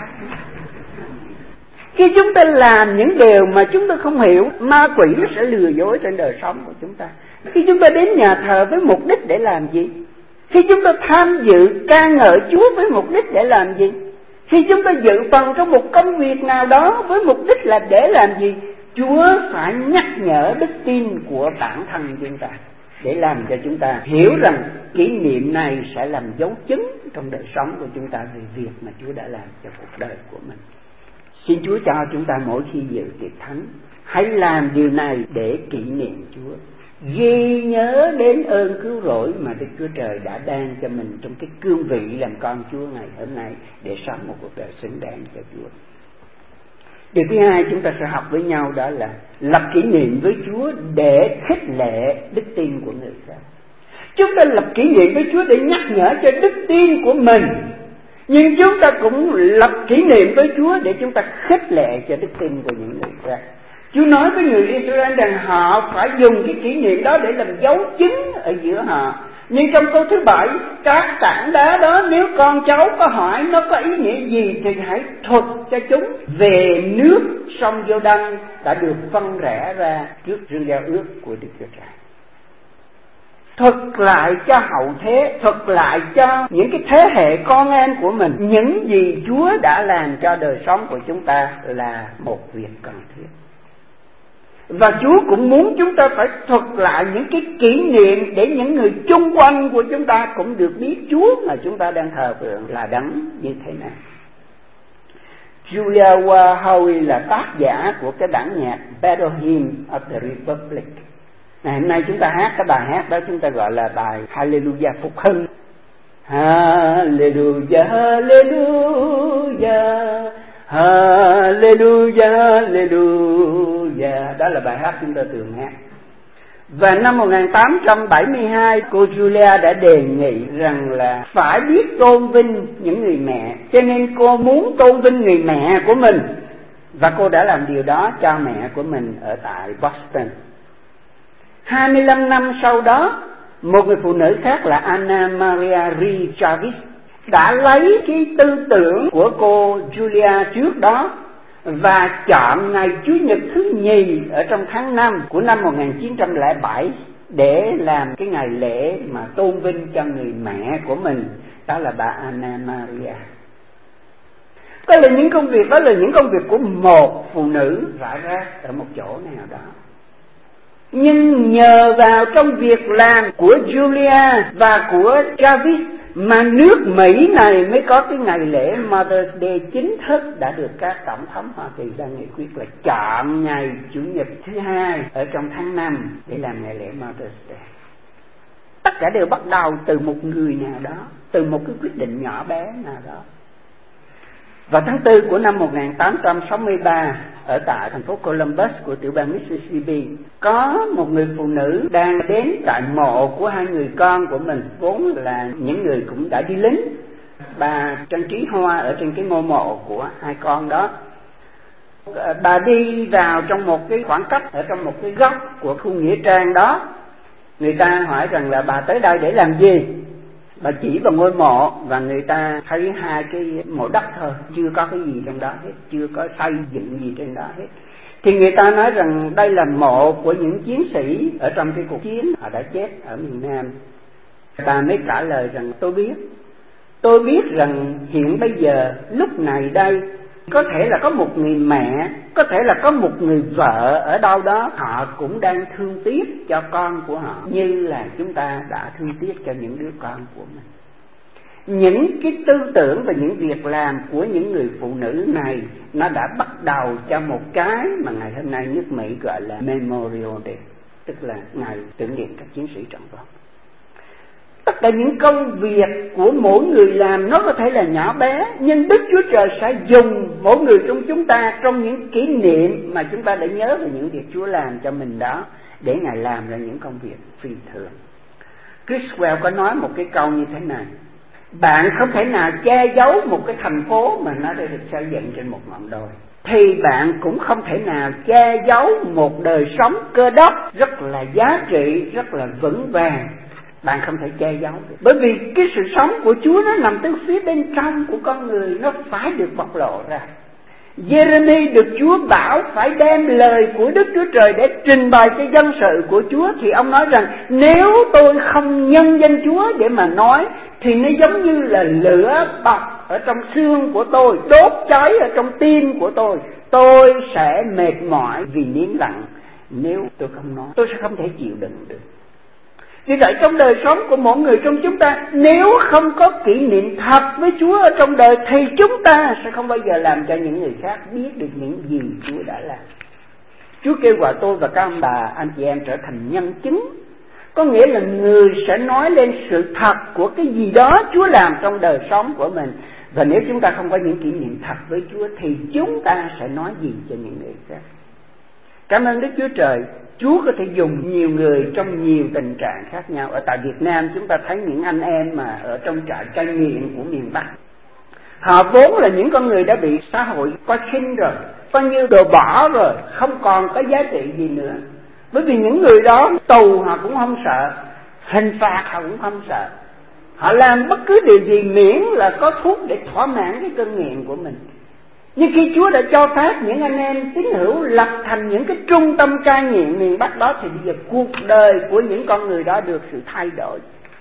Khi chúng ta làm những điều mà chúng ta không hiểu, ma quỷ nó sẽ lừa dối trên đời sống của chúng ta. Khi chúng ta đến nhà thờ với mục đích để làm gì? Khi chúng ta tham dự ca ngợi Chúa với mục đích để làm gì? Khi chúng ta dự phần trong một công việc nào đó với mục đích là để làm gì? Chúa phải nhắc nhở đức tin của bản thân chúng ta, để làm cho chúng ta hiểu rằng kỷ niệm này sẽ làm dấu chứng trong đời sống của chúng ta về việc mà Chúa đã làm cho cuộc đời của mình. Xin Chúa cho chúng ta mỗi khi dự tiệc thánh, hãy làm điều này để kỷ niệm Chúa, ghi nhớ đến ơn cứu rỗi mà Đức Chúa Trời đã ban cho mình trong cái cương vị làm con Chúa ngày hôm nay, để sống một cuộc đời xứng đáng cho Chúa. Điều thứ hai chúng ta sẽ học với nhau đó là lập kỷ niệm với Chúa để khích lệ đức tin của người khác. Chúng ta lập kỷ niệm với Chúa để nhắc nhở cho đức tin của mình, nhưng chúng ta cũng lập kỷ niệm với Chúa để chúng ta khích lệ cho đức tin của những người khác. Chúa nói với người Israel rằng họ phải dùng cái kỷ niệm đó để làm dấu chứng ở giữa họ. Nhưng trong câu thứ bảy, các tảng đá đó nếu con cháu có hỏi nó có ý nghĩa gì thì hãy thuật cho chúng về nước sông Giô-đanh đã được phân rẽ ra trước rương giao ước của Đức Chúa Trời. Thuật lại cho hậu thế, thuật lại cho những cái thế hệ con em của mình những gì Chúa đã làm cho đời sống của chúng ta là một việc cần thiết. Và Chúa cũng muốn chúng ta phải thuật lại những cái kỷ niệm để những người chung quanh của chúng ta cũng được biết Chúa mà chúng ta đang thờ phượng là đấng như thế nào. Julia Wahoi là tác giả của cái bản nhạc Battle Hymn of the Republic. Ngày hôm nay chúng ta hát cái bài hát đó, chúng ta gọi là bài Hallelujah phục hưng. Hallelujah, Hallelujah, Hallelujah, Hallelujah. Đó là bài hát chúng ta thường hát. Và năm một nghìn tám trăm bảy mươi hai, cô Julia đã đề nghị rằng là phải biết tôn vinh những người mẹ, cho nên cô muốn tôn vinh người mẹ của mình. Và cô đã làm điều đó cho mẹ của mình ở tại Boston. hai mươi lăm năm sau đó, một người phụ nữ khác là Anna Maria Lee Jarvis đã lấy cái tư tưởng của cô Julia trước đó và chọn ngày Chủ nhật thứ nhì ở trong tháng năm của năm một nghìn chín trăm lẻ bảy để làm cái ngày lễ mà tôn vinh cho người mẹ của mình, đó là bà Anna Maria. Đó là những công việc, đó là những công việc của một phụ nữ rải rác ở một chỗ nào đó. Nhưng nhờ vào trong việc làm của Julia và của Jarvis mà nước Mỹ này mới có cái ngày lễ Mother's Day chính thức đã được các tổng thống Hoa Kỳ ra nghị quyết là chọn ngày Chủ nhật thứ hai ở trong tháng năm để làm ngày lễ Mother's Day. Tất cả đều bắt đầu từ một người nào đó, từ một cái quyết định nhỏ bé nào đó. Vào tháng tư của năm một nghìn tám trăm sáu mươi ba, ở tại thành phố Columbus của tiểu bang Mississippi, có một người phụ nữ đang đến tại mộ của hai người con của mình, vốn là những người cũng đã đi lính. Bà trang trí hoa ở trên cái ngôi mộ của hai con đó. Bà đi vào trong một cái khoảng cách ở trong một cái góc của khu nghĩa trang đó. Người ta hỏi rằng là bà tới đây để làm gì? Bà chỉ vào ngôi mộ và người ta thấy hai cái mộ đất thôi, chưa có cái gì trong đó hết, chưa có xây dựng gì trên đó hết. Thì người ta nói rằng đây là mộ của những chiến sĩ ở trong cái cuộc chiến họ đã chết ở miền Nam. Bà mới trả lời rằng tôi biết, tôi biết rằng hiện bây giờ lúc này đây có thể là có một người mẹ, có thể là có một người vợ ở đâu đó, họ cũng đang thương tiếc cho con của họ như là chúng ta đã thương tiếc cho những đứa con của mình. Những cái tư tưởng và những việc làm của những người phụ nữ này nó đã bắt đầu cho một cái mà ngày hôm nay nước Mỹ gọi là Memorial Day, tức là ngày tưởng niệm các chiến sĩ trận vong. Tất cả những công việc của mỗi người làm nó có thể là nhỏ bé, nhưng Đức Chúa Trời sẽ dùng mỗi người trong chúng ta trong những kỷ niệm mà chúng ta đã nhớ về những việc Chúa làm cho mình đó, để Ngài làm ra những công việc phi thường. Criswell có nói một cái câu như thế này: bạn không thể nào che giấu một cái thành phố mà nó đã được xây dựng trên một ngọn đồi, thì bạn cũng không thể nào che giấu một đời sống Cơ Đốc rất là giá trị, rất là vững vàng. Bạn không thể che giấu được, bởi vì cái sự sống của Chúa nó nằm từ phía bên trong của con người, nó phải được bộc lộ ra. Jeremy được Chúa bảo phải đem lời của Đức Chúa Trời để trình bày cho dân sự của Chúa, thì ông nói rằng nếu tôi không nhân danh Chúa để mà nói thì nó giống như là lửa bọc ở trong xương của tôi, đốt cháy ở trong tim của tôi. Tôi sẽ mệt mỏi vì nín lặng, nếu tôi không nói tôi sẽ không thể chịu đựng được. Vì vậy trong đời sống của mỗi người trong chúng ta, nếu không có kỷ niệm thật với Chúa ở trong đời, thì chúng ta sẽ không bao giờ làm cho những người khác biết được những gì Chúa đã làm. Chúa kêu gọi tôi và các ông bà, anh chị em trở thành nhân chứng. Có nghĩa là người sẽ nói lên sự thật của cái gì đó Chúa làm trong đời sống của mình. Và nếu chúng ta không có những kỷ niệm thật với Chúa, thì chúng ta sẽ nói gì cho những người khác? Cảm ơn Đức Chúa Trời, Chúa có thể dùng nhiều người trong nhiều tình trạng khác nhau. Ở tại Việt Nam chúng ta thấy những anh em mà ở trong trại cai nghiện của miền Bắc, họ vốn là những con người đã bị xã hội coi khinh rồi, bao nhiêu đồ bỏ rồi, không còn có giá trị gì nữa. Bởi vì những người đó tù họ cũng không sợ, hình phạt họ cũng không sợ, họ làm bất cứ điều gì miễn là có thuốc để thỏa mãn cái cơn nghiện của mình. Nhưng khi Chúa đã cho phép những anh em tín hữu lập thành những cái trung tâm cai nghiện miền Bắc đó, thì bây giờ cuộc đời của những con người đó được sự thay đổi.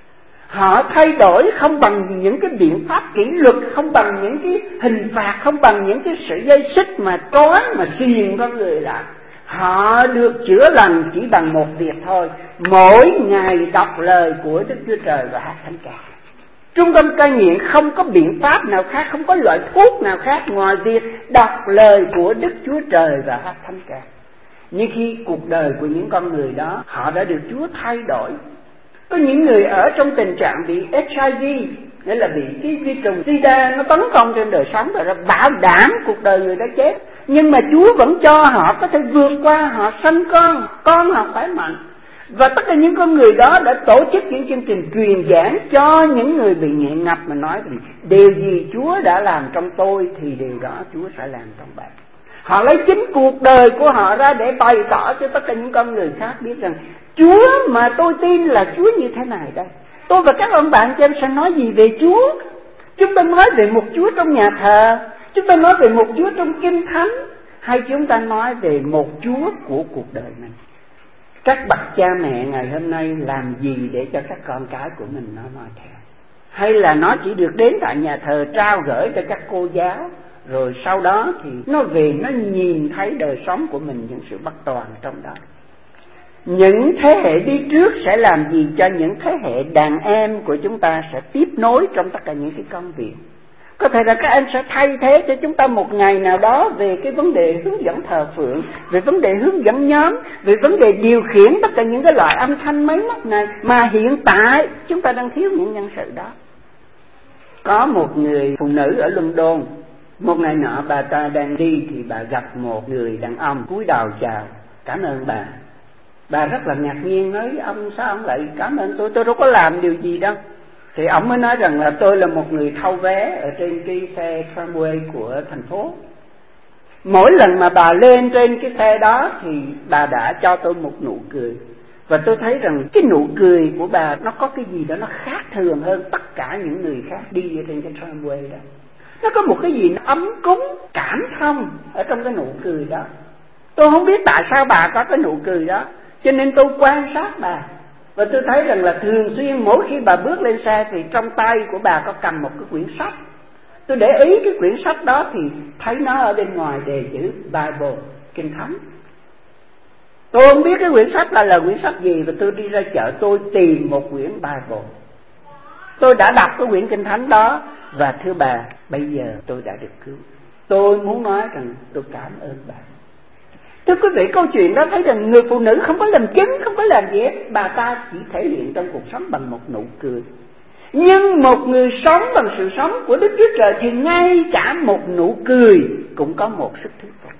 Họ thay đổi không bằng những cái biện pháp kỷ luật, không bằng những cái hình phạt, không bằng những cái sợi dây xích mà trói mà xiềng con người lại. Họ được chữa lành chỉ bằng một việc thôi: mỗi ngày đọc lời của Đức Chúa Trời và hát thánh ca. Trung tâm cai nghiện không có biện pháp nào khác, không có loại thuốc nào khác ngoài việc đọc lời của Đức Chúa Trời và hát thánh ca. Nhưng khi cuộc đời của những con người đó, họ đã được Chúa thay đổi. Có những người ở trong tình trạng bị H I V, nghĩa là bị cái vi trùng sida nó tấn công trên đời sống, rồi bảo đảm cuộc đời người đó chết. Nhưng mà Chúa vẫn cho họ có thể vượt qua, họ sanh con, con họ khỏe mạnh. Và tất cả những con người đó đã tổ chức những chương trình truyền giảng cho những người bị nghiện ngập, mà nói rằng điều gì Chúa đã làm trong tôi thì điều đó Chúa sẽ làm trong bạn. Họ lấy chính cuộc đời của họ ra để bày tỏ cho tất cả những con người khác biết rằng Chúa mà tôi tin là Chúa như thế này đây. Tôi và các ông bạn cho em sẽ nói gì về Chúa? Chúng ta nói về một Chúa trong nhà thờ, chúng ta nói về một Chúa trong Kinh Thánh, hay chúng ta nói về một Chúa của cuộc đời mình? Các bậc cha mẹ ngày hôm nay làm gì để cho các con cái của mình nó nói theo? Hay là nó chỉ được đến tại nhà thờ trao gửi cho các cô giáo, rồi sau đó thì nó về nó nhìn thấy đời sống của mình những sự bất toàn trong đó? Những thế hệ đi trước sẽ làm gì cho những thế hệ đàn em của chúng ta sẽ tiếp nối trong tất cả những cái công việc? Có thể là các anh sẽ thay thế cho chúng ta một ngày nào đó về cái vấn đề hướng dẫn thờ phượng, về vấn đề hướng dẫn nhóm, về vấn đề điều khiển tất cả những cái loại âm thanh máy móc này, mà hiện tại chúng ta đang thiếu những nhân sự đó. Có một người phụ nữ ở London, một ngày nọ bà ta đang đi thì bà gặp một người đàn ông cúi đầu chào, cảm ơn bà. Bà rất là ngạc nhiên, nói ông sao ông lại cảm ơn tôi, tôi đâu có làm điều gì đâu. Thì ông mới nói rằng là tôi là một người thâu vé ở trên cái xe tramway của thành phố. Mỗi lần mà bà lên trên cái xe đó thì bà đã cho tôi một nụ cười. Và tôi thấy rằng cái nụ cười của bà nó có cái gì đó nó khác thường hơn tất cả những người khác đi ở trên cái tramway đó. Nó có một cái gì nó ấm cúng, cảm thông ở trong cái nụ cười đó. Tôi không biết tại sao bà có cái nụ cười đó, cho nên tôi quan sát bà. Và tôi thấy rằng là thường xuyên mỗi khi bà bước lên xe thì trong tay của bà có cầm một cái quyển sách. Tôi để ý cái quyển sách đó thì thấy nó ở bên ngoài đề chữ Bible, Kinh Thánh. Tôi không biết cái quyển sách là là quyển sách gì, và tôi đi ra chợ tôi tìm một quyển Bible. Tôi đã đọc cái quyển Kinh Thánh đó, và thưa bà, bây giờ tôi đã được cứu. Tôi muốn nói rằng tôi cảm ơn bà. Thưa quý vị, câu chuyện đó thấy rằng người phụ nữ không có làm chứng, không có làm gì hết. Bà ta chỉ thể hiện trong cuộc sống bằng một nụ cười. Nhưng một người sống bằng sự sống của Đức Chúa Trời thì ngay cả một nụ cười cũng có một sức thuyết phục.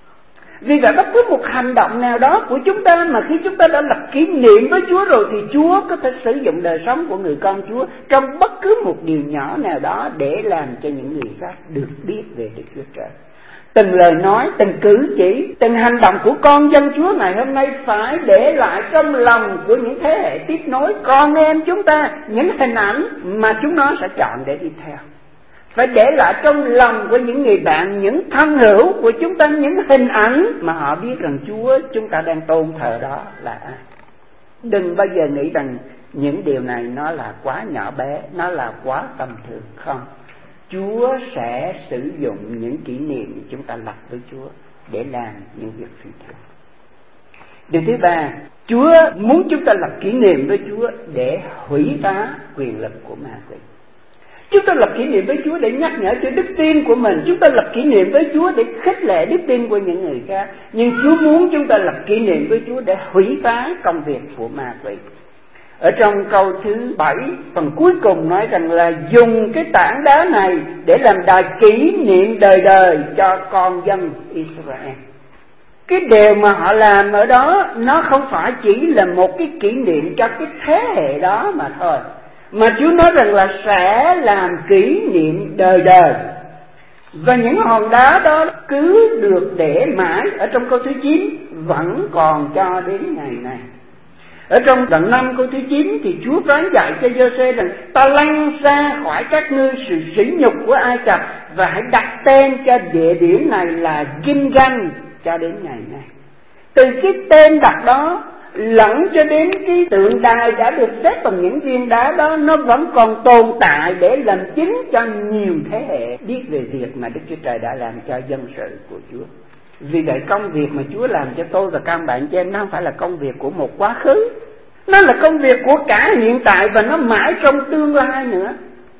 Vì vậy bất cứ một hành động nào đó của chúng ta mà khi chúng ta đã lập kỷ niệm với Chúa rồi thì Chúa có thể sử dụng đời sống của người con Chúa trong bất cứ một điều nhỏ nào đó để làm cho những người khác được biết về Đức Chúa Trời. Từng lời nói, từng cử chỉ, từng hành động của con dân Chúa ngày hôm nay phải để lại trong lòng của những thế hệ tiếp nối con em chúng ta những hình ảnh mà chúng nó sẽ chọn để đi theo. Phải để lại trong lòng của những người bạn, những thân hữu của chúng ta những hình ảnh mà họ biết rằng Chúa chúng ta đang tôn thờ đó là ai. Đừng bao giờ nghĩ rằng những điều này nó là quá nhỏ bé, nó là quá tầm thường. Không, Chúa sẽ sử dụng những kỷ niệm chúng ta lập với Chúa để làm những việc phi thường. Điều thứ ba, Chúa muốn chúng ta lập kỷ niệm với Chúa để hủy phá quyền lực của ma quỷ. Chúng ta lập kỷ niệm với Chúa để nhắc nhở cho đức tin của mình. Chúng ta lập kỷ niệm với Chúa để khích lệ đức tin của những người khác. Nhưng Chúa muốn chúng ta lập kỷ niệm với Chúa để hủy phá công việc của ma quỷ. Ở trong câu thứ bảy, phần cuối cùng nói rằng là dùng cái tảng đá này để làm đài kỷ niệm đời đời cho con dân Israel. Cái điều mà họ làm ở đó nó không phải chỉ là một cái kỷ niệm cho cái thế hệ đó mà thôi, mà Chúa nói rằng là sẽ làm kỷ niệm đời đời. Và những hòn đá đó cứ được để mãi. Ở trong câu thứ chín, vẫn còn cho đến ngày này. Ở trong đoạn năm câu thứ chín thì Chúa phán dạy cho Giô-xê rằng ta lăn ra khỏi các ngươi sự sỉ nhục của Ai Cập, và hãy đặt tên cho địa điểm này là Gilgal cho đến ngày nay. Từ cái tên đặt đó lẫn cho đến cái tượng đài đã được xếp bằng những viên đá đó, nó vẫn còn tồn tại để làm chứng cho nhiều thế hệ biết về việc mà Đức Chúa Trời đã làm cho dân sự của Chúa. Vì vậy công việc mà Chúa làm cho tôi và các bạn cho em nó không phải là công việc của một quá khứ, nó là công việc của cả hiện tại và nó mãi trong tương lai nữa.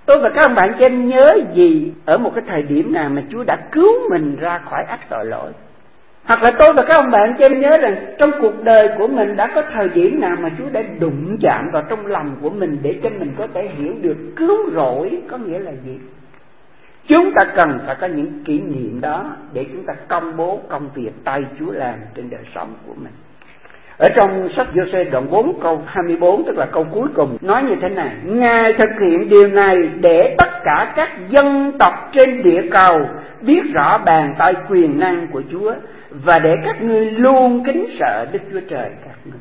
Tôi và các ông bạn cho em nhớ gì ở một cái thời điểm nào mà Chúa đã cứu mình ra khỏi ách tội lỗi? Hoặc là tôi và các ông bạn cho em nhớ rằng trong cuộc đời của mình đã có thời điểm nào mà Chúa đã đụng chạm vào trong lòng của mình để cho mình có thể hiểu được cứu rỗi có nghĩa là gì? Chúng ta cần phải có những kỷ niệm đó để chúng ta công bố công việc tay Chúa làm trên đời sống của mình. Ở trong sách Giô-suê đoạn bốn câu hai mươi bốn, tức là câu cuối cùng, nói như thế này: Ngài thực hiện điều này để tất cả các dân tộc trên địa cầu biết rõ bàn tay quyền năng của Chúa, và để các ngươi luôn kính sợ Đức Chúa Trời các ngươi.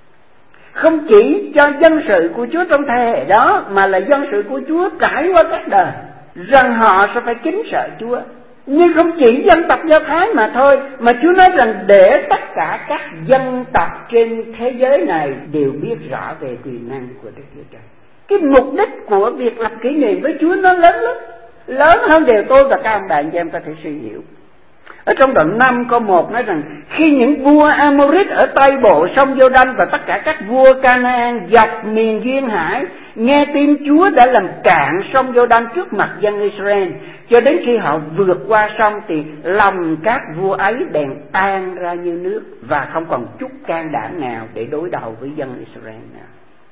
Không chỉ cho dân sự của Chúa trong thế hệ đó, mà là dân sự của Chúa trải qua các đời, rằng họ sẽ phải kính sợ Chúa. Nhưng không chỉ dân tộc Do Thái mà thôi, mà Chúa nói rằng để tất cả các dân tộc trên thế giới này đều biết rõ về quyền năng của Đức Chúa Trời. Cái mục đích của việc lập kỷ niệm với Chúa nó lớn lắm, lớn hơn điều tôi và các ông bạn cho em có thể suy hiểu. Ở trong đoạn năm câu một nói rằng khi những vua Amorit ở Tây Bộ sông Giô-đanh và tất cả các vua Canaan dọc miền duyên hải nghe tin Chúa đã làm cạn sông Giô-đanh trước mặt dân Israel, cho đến khi họ vượt qua sông thì lòng các vua ấy bèn tan ra như nước, và không còn chút can đảm nào để đối đầu với dân Israel nào.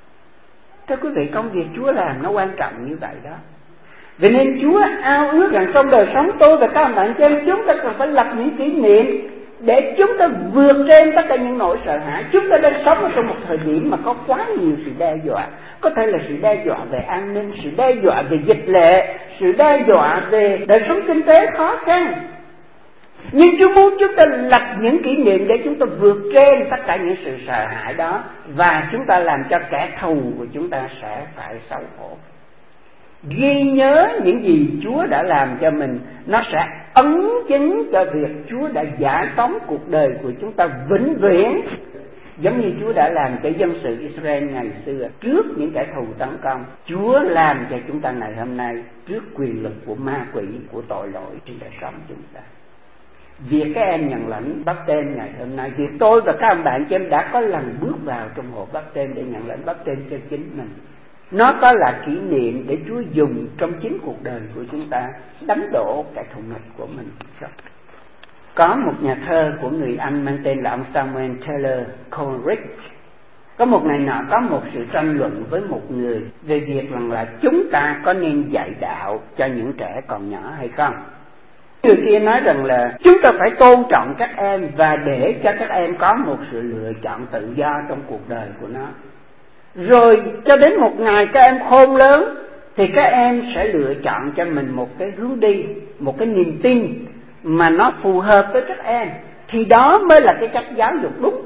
Thưa quý vị, công việc Chúa làm nó quan trọng như vậy đó. Vì nên Chúa ao ước rằng trong đời sống tôi và các ông bạn trên, chúng ta cần phải lập những kỷ niệm để chúng ta vượt trên tất cả những nỗi sợ hãi. Chúng ta đang sống ở trong một thời điểm mà có quá nhiều sự đe dọa. Có thể là sự đe dọa về an ninh, sự đe dọa về dịch lệ, sự đe dọa về đời sống kinh tế khó khăn. Nhưng Chúa muốn chúng ta lập những kỷ niệm để chúng ta vượt trên tất cả những sự sợ hãi đó, và chúng ta làm cho kẻ thù của chúng ta sẽ phải xấu hổ. Ghi nhớ những gì Chúa đã làm cho mình, nó sẽ ấn chứng cho việc Chúa đã giải phóng cuộc đời của chúng ta vĩnh viễn, giống như Chúa đã làm cho dân sự Israel ngày xưa trước những kẻ thù tấn công. Chúa làm cho chúng ta ngày hôm nay trước quyền lực của ma quỷ, của tội lỗi trên đời sống chúng ta. Việc các em nhận lãnh báp tên ngày hôm nay, việc tôi và các ông bạn cho em đã có lần bước vào trong hồ báp tên để nhận lãnh báp tên cho chính mình, nó có là kỷ niệm để Chúa dùng trong chính cuộc đời của chúng ta đánh đổ kẻ thù nghịch của mình. Có một nhà thơ của người Anh mang tên là ông Samuel Taylor Coleridge. Có một ngày nọ có một sự tranh luận với một người về việc rằng là chúng ta có nên dạy đạo cho những trẻ còn nhỏ hay không. Người kia nói rằng là chúng ta phải tôn trọng các em và để cho các em có một sự lựa chọn tự do trong cuộc đời của nó. Rồi cho đến một ngày các em khôn lớn thì các em sẽ lựa chọn cho mình một cái hướng đi, một cái niềm tin mà nó phù hợp với các em, thì đó mới là cái cách giáo dục đúng.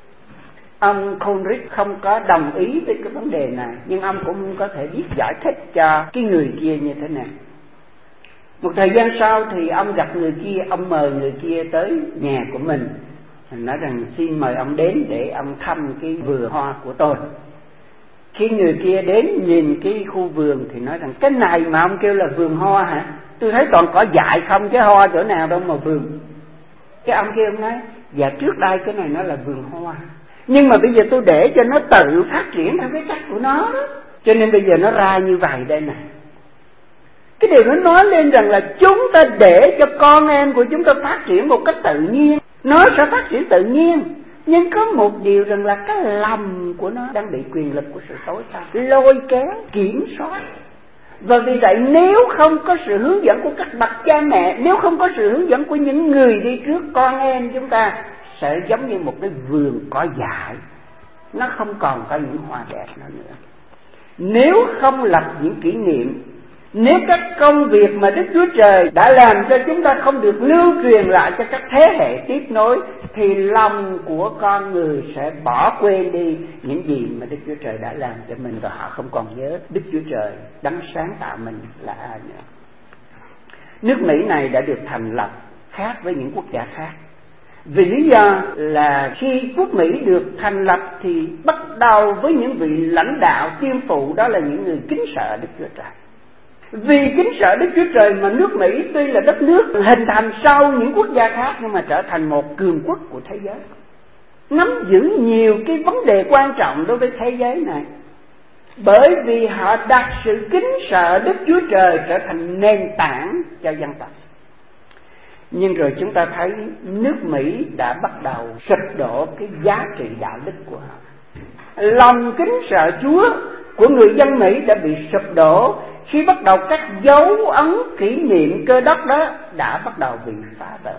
Ông Coleridge không có đồng ý với cái vấn đề này, nhưng ông cũng có thể biết giải thích cho cái người kia như thế nào. Một thời gian sau thì ông gặp người kia, ông mời người kia tới nhà của mình, nói rằng xin mời ông đến để ông thăm cái vườn hoa của tôi. Khi người kia đến nhìn cái khu vườn thì nói rằng cái này mà ông kêu là vườn hoa hả? Tôi thấy toàn cỏ dại không, chứ hoa chỗ nào đâu mà vườn. Cái ông kia ông nói, dạ trước đây cái này nó là vườn hoa, nhưng mà bây giờ tôi để cho nó tự phát triển theo cái cách của nó đó, cho nên bây giờ nó ra như vậy đây nè. Cái điều nó nói lên rằng là chúng ta để cho con em của chúng ta phát triển một cách tự nhiên, nó sẽ phát triển tự nhiên. Nhưng có một điều rằng là cái lòng của nó đang bị quyền lực của sự tối tăm lôi kéo, kiểm soát. Và vì vậy nếu không có sự hướng dẫn của các bậc cha mẹ, nếu không có sự hướng dẫn của những người đi trước, con em chúng ta sẽ giống như một cái vườn cỏ dại, nó không còn có những hoa đẹp nữa. Nếu không lập những kỷ niệm, nếu các công việc mà Đức Chúa Trời đã làm cho chúng ta không được lưu truyền lại cho các thế hệ tiếp nối, thì lòng của con người sẽ bỏ quên đi những gì mà Đức Chúa Trời đã làm cho mình, và họ không còn nhớ Đức Chúa Trời đấng sáng tạo mình là ai nữa. Nước Mỹ này đã được thành lập khác với những quốc gia khác, vì lý do là khi quốc Mỹ được thành lập thì bắt đầu với những vị lãnh đạo tiên phụ, đó là những người kính sợ Đức Chúa Trời. Vì kính sợ Đức Chúa Trời mà nước Mỹ tuy là đất nước hình thành sau những quốc gia khác, nhưng mà trở thành một cường quốc của thế giới, nắm giữ nhiều cái vấn đề quan trọng đối với thế giới này. bởi vì họ đặt sự kính sợ Đức Chúa Trời trở thành nền tảng cho dân tộc. Nhưng rồi chúng ta thấy nước Mỹ đã bắt đầu sụp đổ cái giá trị đạo đức của họ. Lòng kính sợ Chúa của người dân Mỹ đã bị sụp đổ khi bắt đầu các dấu ấn kỷ niệm Cơ Đốc đó đã bắt đầu bị phá vỡ.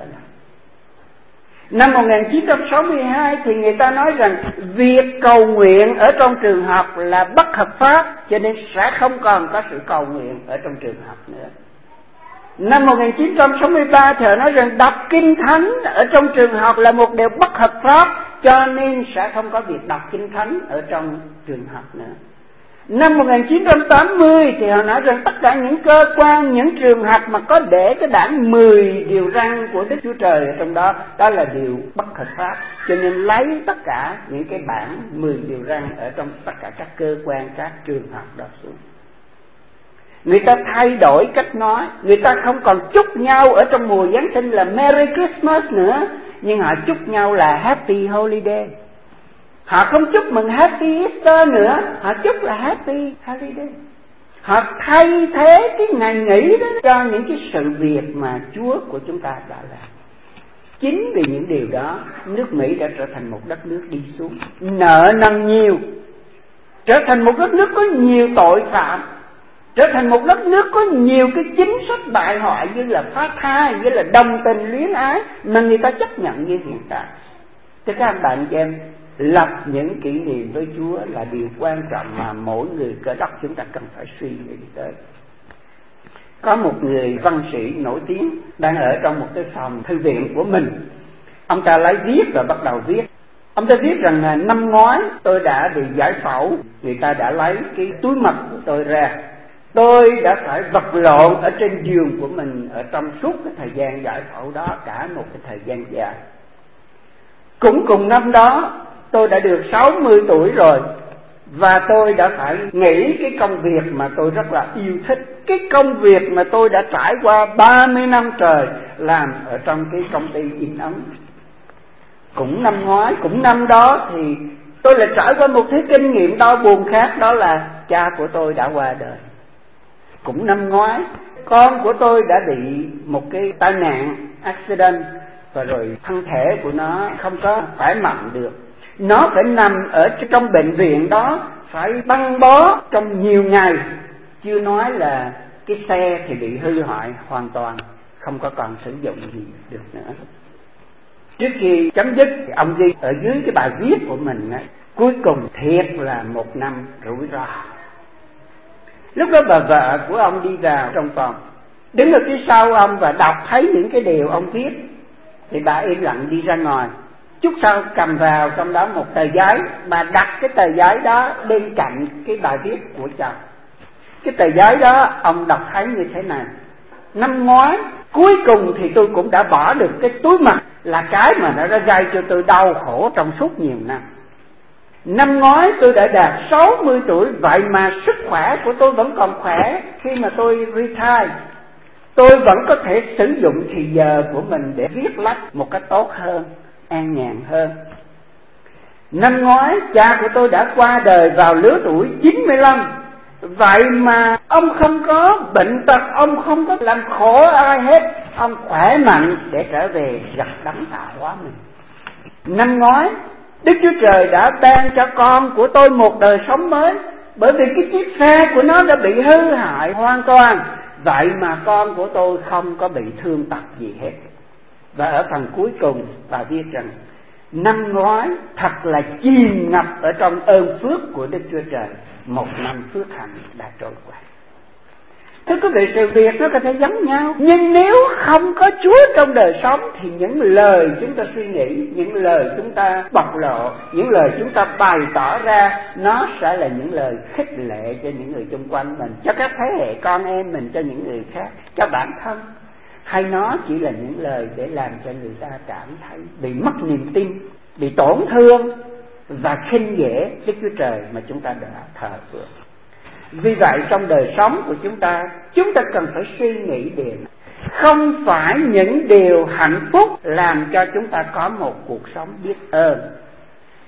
Năm một nghìn chín trăm sáu mươi hai thì người ta nói rằng việc cầu nguyện ở trong trường học là bất hợp pháp, cho nên sẽ không còn có sự cầu nguyện ở trong trường học nữa. Năm một nghìn chín trăm sáu mươi ba thì họ nói rằng đọc Kinh Thánh ở trong trường học là một điều bất hợp pháp, cho nên sẽ không có việc đọc Kinh Thánh ở trong trường học nữa. Năm một nghìn chín trăm tám mươi thì họ nói rằng tất cả những cơ quan, những trường học mà có để cái bản mười điều răn của Đức Chúa Trời ở trong đó, đó là điều bất hợp pháp. Cho nên lấy tất cả những cái bản mười điều răn ở trong tất cả các cơ quan, các trường học đó xuống. Người ta thay đổi cách nói, người ta không còn chúc nhau ở trong mùa Giáng sinh là Merry Christmas nữa, nhưng họ chúc nhau là Happy Holiday. Họ không chúc mừng Happy Easter nữa, họ chúc là Happy Holiday. Họ thay thế cái ngày nghỉ đó cho những cái sự việc mà Chúa của chúng ta đã làm. Chính vì những điều đó, nước Mỹ đã trở thành một đất nước đi xuống, nợ nần nhiều, trở thành một đất nước có nhiều tội phạm, trở thành một đất nước có nhiều cái chính sách bại hoại như là phá thai, như là đồng tình luyến ái mà người ta chấp nhận như hiện tại. Thế các bạn chị em, lập những kỷ niệm với Chúa là điều quan trọng mà mỗi người Cơ Đốc chúng ta cần phải suy nghĩ tới. Có một người văn sĩ nổi tiếng đang ở trong một cái phòng thư viện của mình. Ông ta lấy viết và bắt đầu viết. Ông ta viết rằng năm ngoái tôi đã bị giải phẫu, người ta đã lấy cái túi mật của tôi ra. Tôi đã phải vật lộn ở trên giường của mình ở trong suốt cái thời gian giải phẫu đó, cả một cái thời gian dài. Cũng cùng năm đó tôi đã được sáu mươi tuổi rồi, và tôi đã phải nghỉ cái công việc mà tôi rất là yêu thích, cái công việc mà tôi đã trải qua ba mươi năm trời làm ở trong cái công ty in ấn. Cũng năm ngoái, cũng năm đó thì tôi lại trải qua một cái kinh nghiệm đau buồn khác, đó là cha của tôi đã qua đời. Cũng năm ngoái, con của tôi đã bị một cái tai nạn, accident, và rồi thân thể của nó không có khỏe mạnh được. Nó phải nằm ở trong bệnh viện đó, phải băng bó trong nhiều ngày. Chưa nói là cái xe thì bị hư hại hoàn toàn, không có còn sử dụng gì được nữa. Trước khi chấm dứt thì ông ghi ở dưới cái bài viết của mình ấy, cuối cùng thiệt là một năm rủi ro. Lúc đó bà vợ của ông đi vào trong phòng, đứng ở phía sau ông và đọc thấy những cái điều ông viết, thì bà im lặng đi ra ngoài. Chút sau cầm vào trong đó một tờ giấy, bà đặt cái tờ giấy đó bên cạnh cái bài viết của chồng. Cái tờ giấy đó ông đọc thấy như thế này: năm ngoái cuối cùng thì tôi cũng đã bỏ được cái túi mật, là cái mà nó đã gây cho tôi đau khổ trong suốt nhiều năm. Năm ngoái tôi đã đạt sáu mươi tuổi, vậy mà sức khỏe của tôi vẫn còn khỏe. Khi mà tôi retire, tôi vẫn có thể sử dụng thì giờ của mình để viết lách một cách tốt hơn, an nhàn hơn. Năm ngoái cha của tôi đã qua đời vào lứa tuổi chín mươi lăm, vậy mà ông không có bệnh tật, ông không có làm khổ ai hết, ông khỏe mạnh để trở về gặp đấng tạo hóa mình. Năm ngoái Đức Chúa Trời đã ban cho con của tôi một đời sống mới, bởi vì cái chiếc xe của nó đã bị hư hại hoàn toàn, vậy mà con của tôi không có bị thương tật gì hết. Và ở phần cuối cùng bà viết rằng năm ngoái thật là chìm ngập ở trong ơn phước của Đức Chúa Trời, một năm phước hạnh đã trôi qua. Thưa quý vị, sự việc nó có thể giống nhau, nhưng nếu không có Chúa trong đời sống thì những lời chúng ta suy nghĩ, những lời chúng ta bộc lộ, những lời chúng ta bày tỏ ra, nó sẽ là những lời khích lệ cho những người xung quanh mình, cho các thế hệ con em mình, cho những người khác, cho bản thân. Hay nó chỉ là những lời để làm cho người ta cảm thấy bị mất niềm tin, bị tổn thương và khinh dễ Đức Chúa Trời mà chúng ta đã thờ phượng. Vì vậy trong đời sống của chúng ta, chúng ta cần phải suy nghĩ điều này. Không phải những điều hạnh phúc làm cho chúng ta có một cuộc sống biết ơn,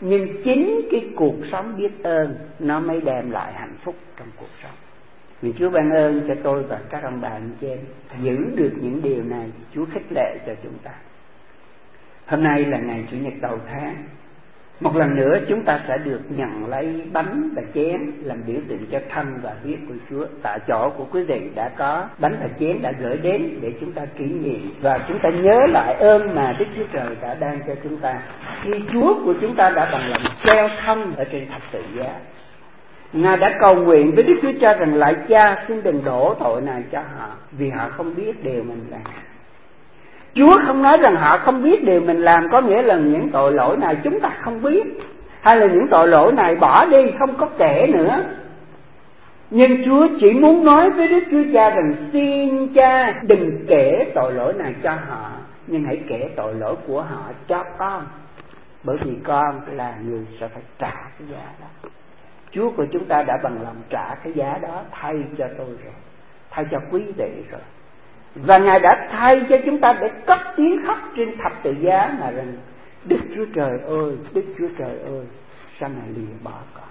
Nhưng chính cái cuộc sống biết ơn nó mới đem lại hạnh phúc trong cuộc sống. Vì Chúa ban ơn cho tôi và các ông bà anh chị em giữ được những điều này. Chúa khích lệ cho chúng ta. Hôm nay là ngày Chủ nhật đầu tháng. Một lần nữa chúng ta sẽ được nhận lấy bánh và chén làm biểu tượng cho thân và huyết của Chúa. Tại chỗ của quý vị đã có bánh và chén đã gửi đến để chúng ta kỷ niệm và chúng ta nhớ lại ơn mà Đức Chúa Trời đã ban cho chúng ta. Khi Chúa của chúng ta đã bằng lòng treo thân ở trên thập tự giá, Ngài đã cầu nguyện với Đức Chúa Cha rằng: lạy Cha, xin đừng đổ tội này cho họ, vì họ không biết điều mình làm. Chúa không nói rằng họ không biết điều mình làm, có nghĩa là những tội lỗi này chúng ta không biết, hay là những tội lỗi này bỏ đi, không có kể nữa. Nhưng Chúa chỉ muốn nói với Đức Chúa Cha rằng: xin Cha đừng kể tội lỗi này cho họ, nhưng hãy kể tội lỗi của họ cho con, bởi vì con là người sẽ phải trả cái giá đó. Chúa của chúng ta đã bằng lòng trả cái giá đó thay cho tôi rồi, thay cho quý vị rồi. Và Ngài đã thay cho chúng ta để cất tiếng khóc trên thập tự giá mà rằng: Đức Chúa Trời ơi, Đức Chúa Trời ơi, sao Ngài lìa bỏ con.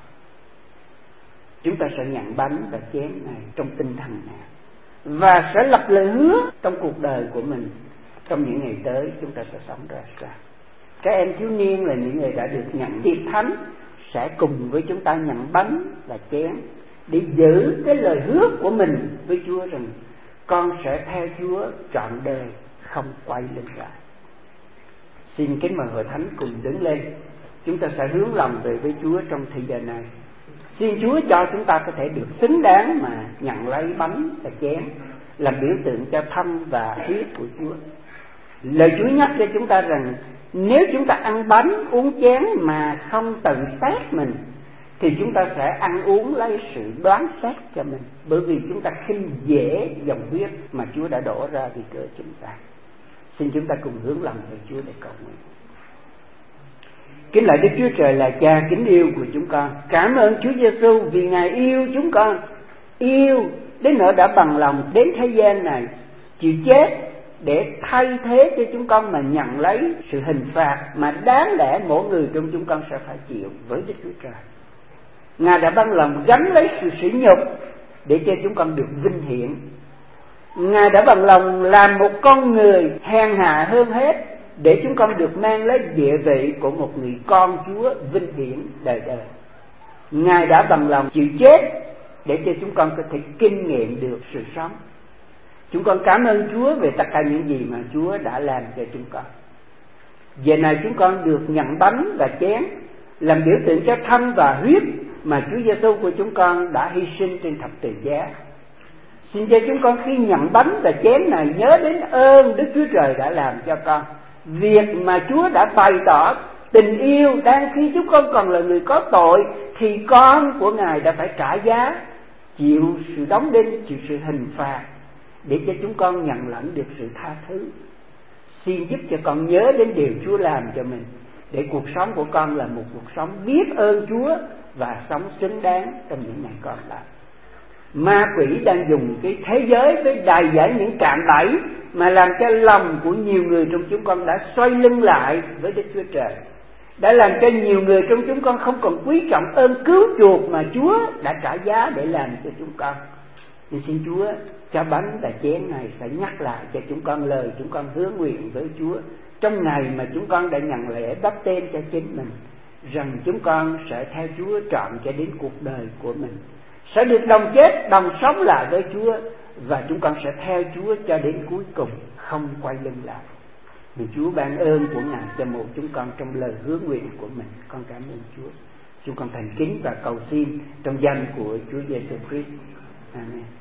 Chúng ta sẽ nhận bánh và chén này trong tinh thần này, và sẽ lập lời hứa trong cuộc đời của mình. Trong những ngày tới chúng ta sẽ sống ra sao? Các em thiếu niên là những người đã được nhận tiệc thánh sẽ cùng với chúng ta nhận bánh và chén để giữ cái lời hứa của mình với Chúa rằng: con sẽ theo Chúa trọn đời, không quay lưng lại. Xin kính mời hội thánh cùng đứng lên. Chúng ta sẽ hướng lòng về với Chúa trong thời giờ này. Xin Chúa cho chúng ta có thể được xứng đáng mà nhận lấy bánh và chén làm biểu tượng cho thân và huyết của Chúa. Lời Chúa nhắc cho chúng ta rằng nếu chúng ta ăn bánh uống chén mà không tự xét mình, thì chúng ta sẽ ăn uống lấy sự đoán xét cho mình, bởi vì chúng ta khinh dễ dòng huyết mà Chúa đã đổ ra vì cớ chúng ta. Xin chúng ta cùng hướng lòng về Chúa để cầu nguyện. Kính lạy Đức Chúa Trời là Cha kính yêu của chúng con, cảm ơn Chúa Giêsu vì Ngài yêu chúng con, yêu đến nỗi đã bằng lòng đến thế gian này chịu chết để thay thế cho chúng con mà nhận lấy sự hình phạt mà đáng lẽ mỗi người trong chúng con sẽ phải chịu với Đức Chúa Trời. Ngài đã bằng lòng gánh lấy sự sỉ nhục để cho chúng con được vinh hiển. Ngài đã bằng lòng làm một con người hèn hạ hơn hết để chúng con được mang lấy địa vị của một người con Chúa vinh hiển đời đời. Ngài đã bằng lòng chịu chết để cho chúng con có thể kinh nghiệm được sự sống. Chúng con cảm ơn Chúa về tất cả những gì mà Chúa đã làm cho chúng con. Giờ này chúng con được nhận bánh và chén làm biểu tượng cho thân và huyết mà Chúa Giêsu của chúng con đã hy sinh trên thập tự giá. Xin cho chúng con khi nhận bánh và chén này nhớ đến ơn Đức Chúa Trời đã làm cho con. Việc mà Chúa đã bày tỏ tình yêu đang khi chúng con còn là người có tội, thì con của Ngài đã phải trả giá, chịu sự đóng đinh, chịu sự hình phạt để cho chúng con nhận lãnh được sự tha thứ. Xin giúp cho con nhớ đến điều Chúa làm cho mình, để cuộc sống của con là một cuộc sống biết ơn Chúa và sống xứng đáng trong những ngày còn lại. Ma quỷ đang dùng cái thế giới với đầy dẫy những cạm bẫy mà làm cho lòng của nhiều người trong chúng con đã xoay lưng lại với Đức Chúa Trời, đã làm cho nhiều người trong chúng con không còn quý trọng ơn cứu chuộc mà Chúa đã trả giá để làm cho chúng con. Nhưng xin Chúa cho bánh và chén này sẽ nhắc lại cho chúng con lời chúng con hứa nguyện với Chúa trong ngày mà chúng con đã nhận lễ báp tên cho chính mình, rằng chúng con sẽ theo Chúa trọn cho đến cuộc đời của mình, sẽ được đồng chết đồng sống lại với Chúa, và chúng con sẽ theo Chúa cho đến cuối cùng, không quay lưng lại. Vì Chúa ban ơn của Ngài cho một chúng con trong lời hứa nguyện của mình. Con cảm ơn Chúa. Chúng con thành kính và cầu xin trong danh của Chúa Giêsu Christ. Amen.